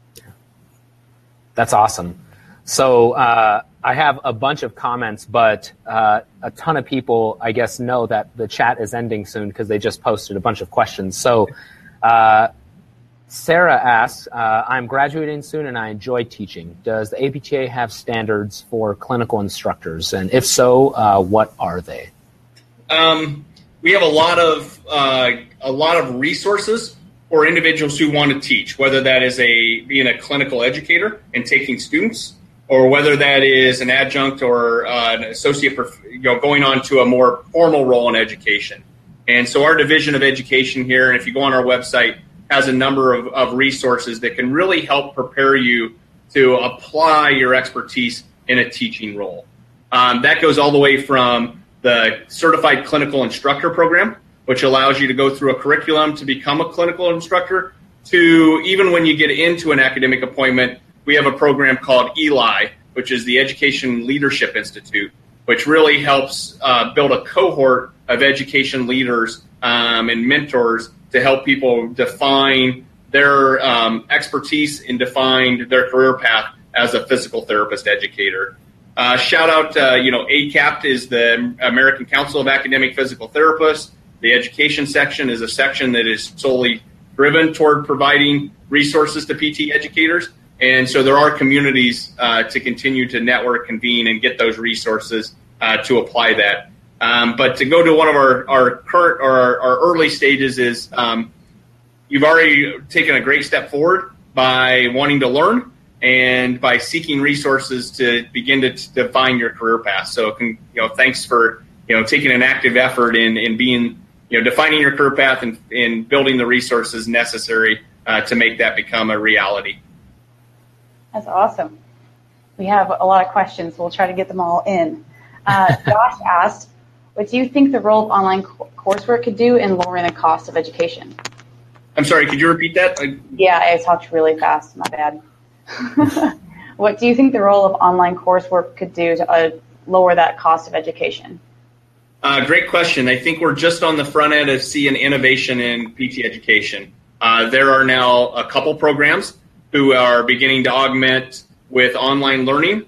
That's awesome. So uh, I have a bunch of comments, but uh, a ton of people, I guess, know that the chat is ending soon because they just posted a bunch of questions. So uh, Sarah asks, uh, I'm graduating soon and I enjoy teaching. Does the A P T A have standards for clinical instructors? And if so, uh, what are they? Um, we have a lot of uh, a lot of resources for individuals who want to teach, whether that is a being a clinical educator and taking students, or whether that is an adjunct or uh, an associate, you know, going on to a more formal role in education. And so our division of education here, and if you go on our website, has a number of, of resources that can really help prepare you to apply your expertise in a teaching role. Um, that goes all the way from the Certified Clinical Instructor Program, which allows you to go through a curriculum to become a clinical instructor, to even when you get into an academic appointment, we have a program called E L I, which is the Education Leadership Institute, which really helps uh, build a cohort of education leaders um, and mentors to help people define their um, expertise in defining their career path as a physical therapist educator. Uh, shout out, uh, you know, A C A P T is the American Council of Academic Physical Therapists. The education section is a section that is solely driven toward providing resources to P T educators. And so there are communities uh, to continue to network, convene, and get those resources uh, to apply that. Um, but to go to one of our, our current or our, our early stages is um, you've already taken a great step forward by wanting to learn and by seeking resources to begin to, to define your career path. So, you know, thanks for, you know, taking an active effort in, in being, you know, defining your career path and in building the resources necessary uh, to make that become a reality. That's awesome. We have a lot of questions. So we'll try to get them all in. Uh, Josh asked, what do you think the role of online co- coursework could do in lowering the cost of education? I'm sorry, could you repeat that? I- yeah, I talked really fast. My bad. What do you think the role of online coursework could do to uh, lower that cost of education? Uh, great question. I think we're just on the front end of seeing innovation in P T education. Uh, there are now a couple programs who are beginning to augment with online learning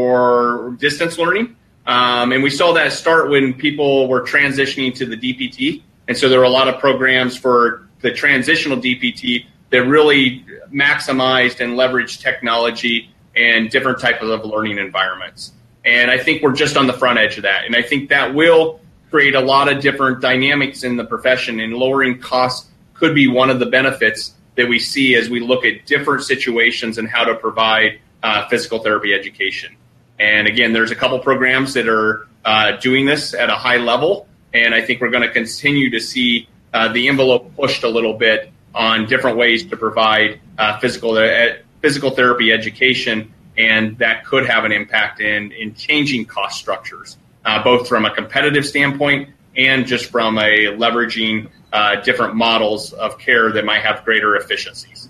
or distance learning. Um, and we saw that start when people were transitioning to the D P T. And so there were a lot of programs for the transitional D P T that really maximized and leveraged technology and different types of learning environments. And I think we're just on the front edge of that. And I think that will create a lot of different dynamics in the profession, and lowering costs could be one of the benefits that we see as we look at different situations and how to provide uh, physical therapy education. And again, there's a couple programs that are uh, doing this at a high level, and I think we're going to continue to see uh, the envelope pushed a little bit on different ways to provide uh, physical uh, physical therapy education, and that could have an impact in, in changing cost structures, uh, both from a competitive standpoint and just from a leveraging uh, different models of care that might have greater efficiencies.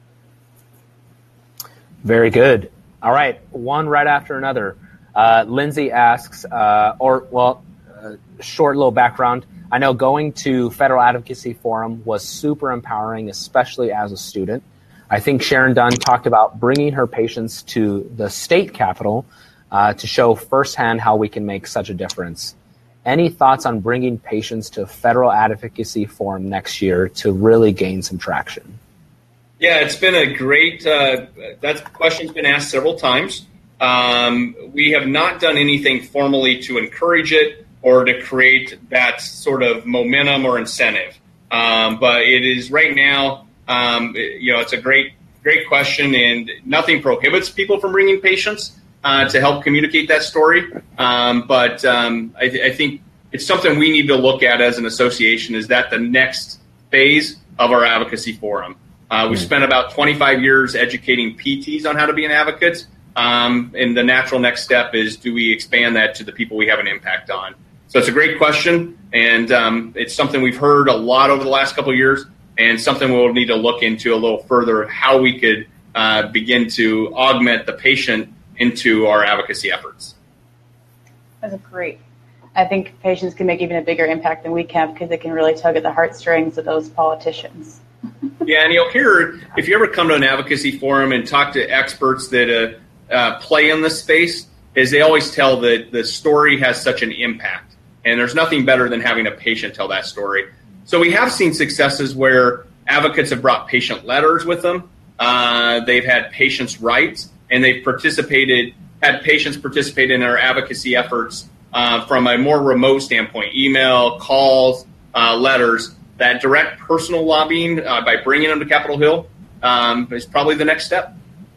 Very good. All right, one right after another. Uh, Lindsay asks, uh, or well, uh, short little background. I know going to Federal Advocacy Forum was super empowering, especially as a student. I think Sharon Dunn talked about bringing her patients to the state capitol uh, to show firsthand how we can make such a difference. Any thoughts on bringing patients to Federal Advocacy Forum next year to really gain some traction? Yeah, it's been a great, uh, that question's been asked several times. Um, we have not done anything formally to encourage it or to create that sort of momentum or incentive. Um, but it is right now, um, you know, it's a great, great question, and nothing prohibits people from bringing patients uh, to help communicate that story. Um, but um, I, th- I think it's something we need to look at as an association. Is that the next phase of our advocacy forum? Uh, we've spent about twenty-five years educating P Ts on how to be an advocate. Um, and the natural next step is, do we expand that to the people we have an impact on? So it's a great question, and um, it's something we've heard a lot over the last couple of years, and something we'll need to look into a little further, how we could uh, begin to augment the patient into our advocacy efforts. That's great. I think patients can make even a bigger impact than we can, because they can really tug at the heartstrings of those politicians. Yeah, and you'll hear, if you ever come to an advocacy forum and talk to experts that uh, uh, play in this space, is they always tell that the story has such an impact. And there's nothing better than having a patient tell that story. So we have seen successes where advocates have brought patient letters with them. Uh, they've had patients' rights, and they've participated, had patients participate in our advocacy efforts uh, from a more remote standpoint, email, calls, uh, letters. That direct personal lobbying uh, by bringing them to Capitol Hill um, is probably the next step.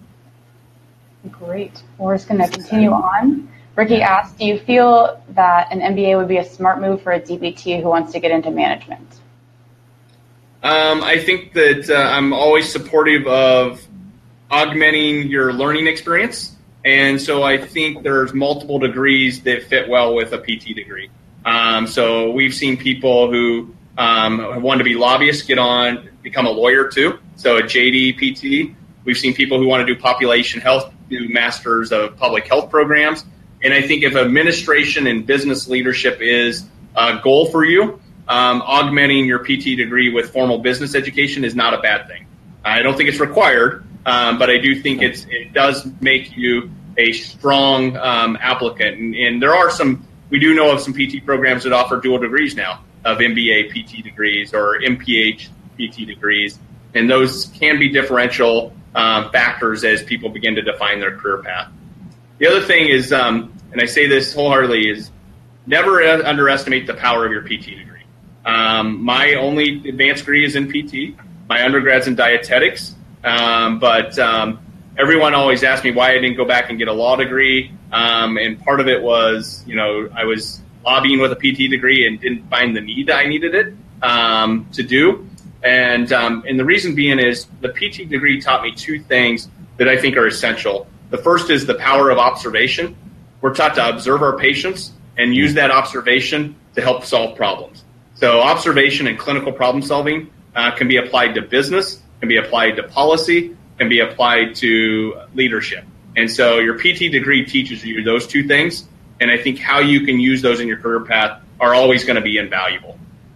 Great. We're just going to continue on. Ricky asked, do you feel that an M B A would be a smart move for a D P T who wants to get into management? Um, I think that uh, I'm always supportive of augmenting your learning experience. And so I think there's multiple degrees that fit well with a P T degree. Um, so we've seen people who um, want to be lobbyists get on, become a lawyer too. So a J D P T. We've seen people who want to do population health, do masters of public health programs. And I think if administration and business leadership is a goal for you, um, augmenting your P T degree with formal business education is not a bad thing. I don't think it's required, um, but I do think it's it does make you a strong um, applicant. And, and there are some, we do know of some P T programs that offer dual degrees now of M B A P T degrees or M P H P T degrees, and those can be differential uh, factors as people begin to define their career path. The other thing is, um, and I say this wholeheartedly, is never underestimate the power of your P T degree. Um, my only advanced degree is in P T. My undergrad's in dietetics, um, but um, everyone always asks me why I didn't go back and get a law degree, um, and part of it was, you know, I was lobbying with a P T degree and didn't find the need I needed it um, to do. And um, and the reason being is the P T degree taught me two things that I think are essential. The first is the power of observation. We're taught to observe our patients and use that observation to help solve problems. So observation and clinical problem solving uh, can be applied to business, can be applied to policy, can be applied to leadership. And so your P T degree teaches you those two things. And I think how you can use those in your career path are always going to be invaluable.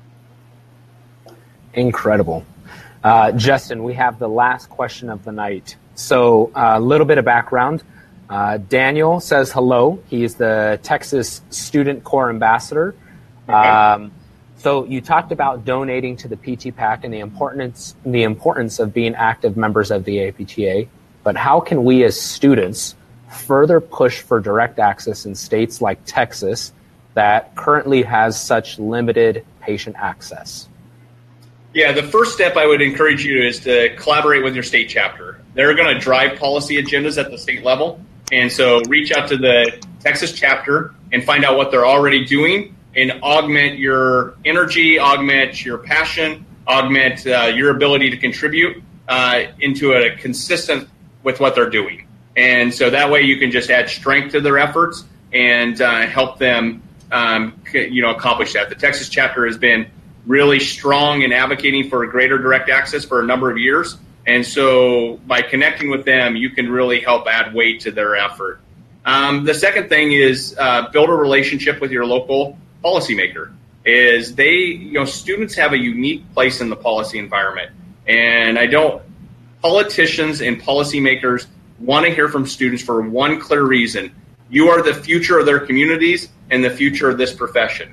Incredible. Uh, Justin, we have the last question of the night. So a uh, little bit of background. Uh, Daniel says hello. He's the Texas Student Corps Ambassador. Okay. Um, so you talked about donating to the P T PAC and the importance, the importance of being active members of the A P T A. But how can we as students further push for direct access in states like Texas that currently has such limited patient access? Yeah, the first step I would encourage you is to collaborate with your state chapter. They're going to drive policy agendas at the state level. And so reach out to the Texas chapter and find out what they're already doing and augment your energy, augment your passion, augment uh, your ability to contribute uh, into a consistent with what they're doing. And so that way you can just add strength to their efforts and uh, help them um, you know, accomplish that. The Texas chapter has been really strong in advocating for greater direct access for a number of years. And so by connecting with them, you can really help add weight to their effort. Um, the second thing is uh, build a relationship with your local policymaker. Is they, you know, students have a unique place in the policy environment. And I don't, politicians and policymakers want to hear from students for one clear reason. You are the future of their communities and the future of this profession.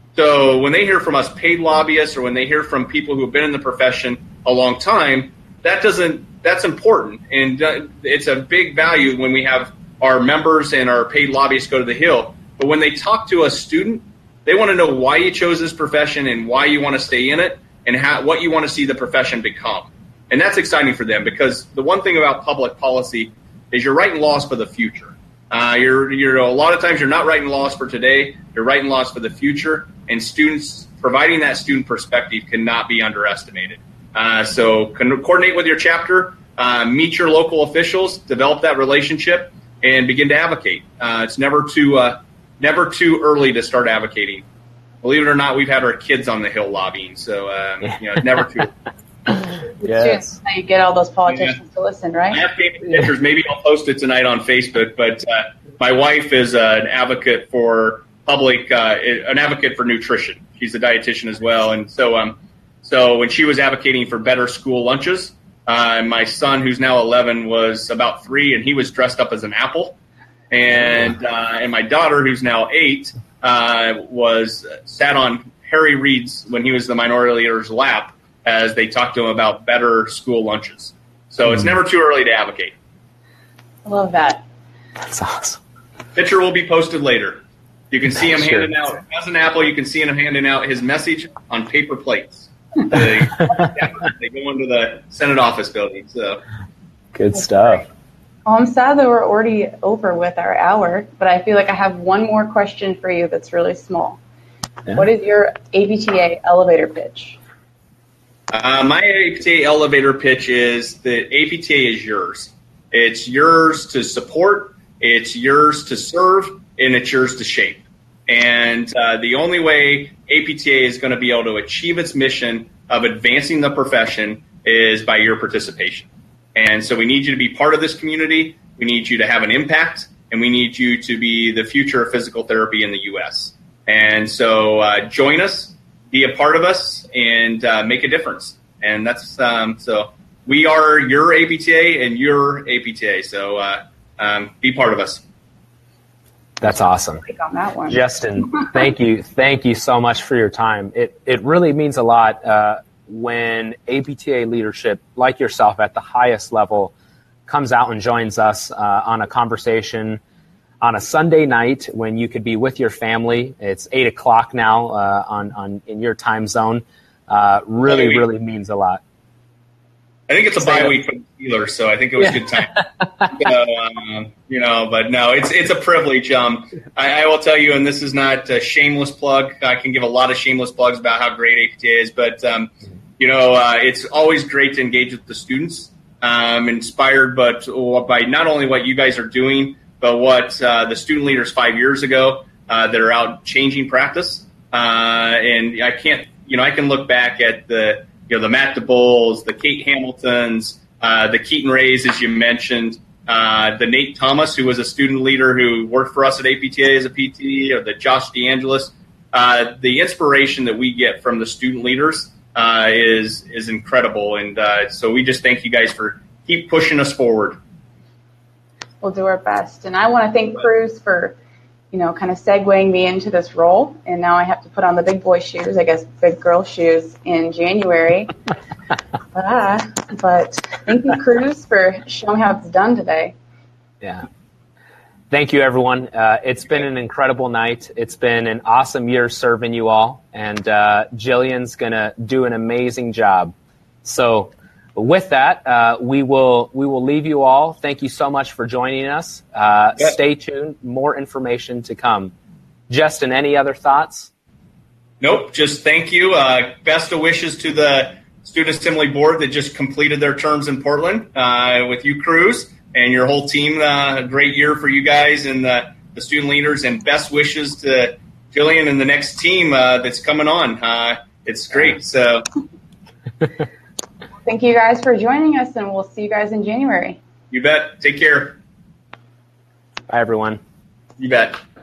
So when they hear from us paid lobbyists or when they hear from people who have been in the profession a long time, that doesn't, that's important. And uh, it's a big value when we have our members and our paid lobbyists go to the Hill. But when they talk to a student, they want to know why you chose this profession and why you want to stay in it and how, what you want to see the profession become. And that's exciting for them because the one thing about public policy is you're writing laws for the future. Uh, you're, you're a lot of times you're not writing laws for today, you're writing laws for the future, and students, providing that student perspective cannot be underestimated. Uh, so con- coordinate with your chapter, uh, meet your local officials, develop that relationship, and begin to advocate. Uh, it's never too uh, never too early to start advocating. Believe it or not, we've had our kids on the Hill lobbying, so um, you know, it's never too Yes. How you get all those politicians yeah. to listen, right? I have pictures. Maybe I'll post it tonight on Facebook. But uh, my wife is uh, an advocate for public, uh, an advocate for nutrition. She's a dietitian as well, and so um, so when she was advocating for better school lunches, uh, my son, who's now eleven, was about three, and he was dressed up as an apple, and uh, and my daughter, who's now eight, uh, was sat on Harry Reid's when he was the minority leader's lap, as they talk to him about better school lunches. So mm. it's never too early to advocate. I love that. That's awesome. Picture will be posted later. You can see him sure. handing out, as an apple, you can see him handing out his message on paper plates. they, they go into the Senate office building. So good stuff. Well, I'm sad that we're already over with our hour, but I feel like I have one more question for you that's really small. Yeah. What is your A P T A elevator pitch? Uh, my A P T A elevator pitch is that A P T A is yours. It's yours to support, it's yours to serve, and it's yours to shape. And uh, the only way A P T A is going to be able to achieve its mission of advancing the profession is by your participation. And so we need you to be part of this community, we need you to have an impact, and we need you to be the future of physical therapy in the U S. And so uh, join us, be a part of us, and uh, make a difference. And that's um, so we are your A P T A and your A P T A. So uh, um, be part of us. That's awesome. On that one. Justin, thank you. Thank you so much for your time. It it really means a lot uh, when A P T A leadership like yourself at the highest level comes out and joins us uh, on a conversation on a Sunday night when you could be with your family. It's eight o'clock now uh, on, on in your time zone. Uh, really, really means a lot. I think it's a bye week for the Steelers, so I think it was yeah. a good time. so, um, you know, but no, it's it's a privilege. Um, I, I will tell you, and this is not a shameless plug. I can give a lot of shameless plugs about how great A P T A is, but um, you know, uh, it's always great to engage with the students. Um, inspired, but by not only what you guys are doing, but what uh, the student leaders five years ago uh, that are out changing practice. Uh, and I can't, you know, I can look back at the, you know, the Matt DeBulls, the Kate Hamiltons, uh, the Keaton Rays, as you mentioned, uh, the Nate Thomas, who was a student leader who worked for us at A P T A as a P T, or the Josh DeAngelis. Uh, the inspiration that we get from the student leaders uh, is is incredible. And uh, so we just thank you guys for keep pushing us forward. We'll do our best. And I want to thank Cruz for, you know, kind of segueing me into this role. And now I have to put on the big boy shoes, I guess big girl shoes in January. ah, but thank you, Cruz, for showing how it's done today. Yeah. Thank you, everyone. Uh, it's been an incredible night. It's been an awesome year serving you all. And uh, Jillian's going to do an amazing job. So with that, uh, we will we will leave you all. Thank you so much for joining us. Uh, yep. Stay tuned. More information to come. Justin, any other thoughts? Nope. Just thank you. Uh, best of wishes to the Student Assembly Board that just completed their terms in Portland uh, with you, Cruz, and your whole team. Uh, a great year for you guys and the, the student leaders, and best wishes to Jillian and the next team uh, that's coming on. Uh, it's great. So. Thank you guys for joining us, and we'll see you guys in January. You bet. Take care. Bye, everyone. You bet.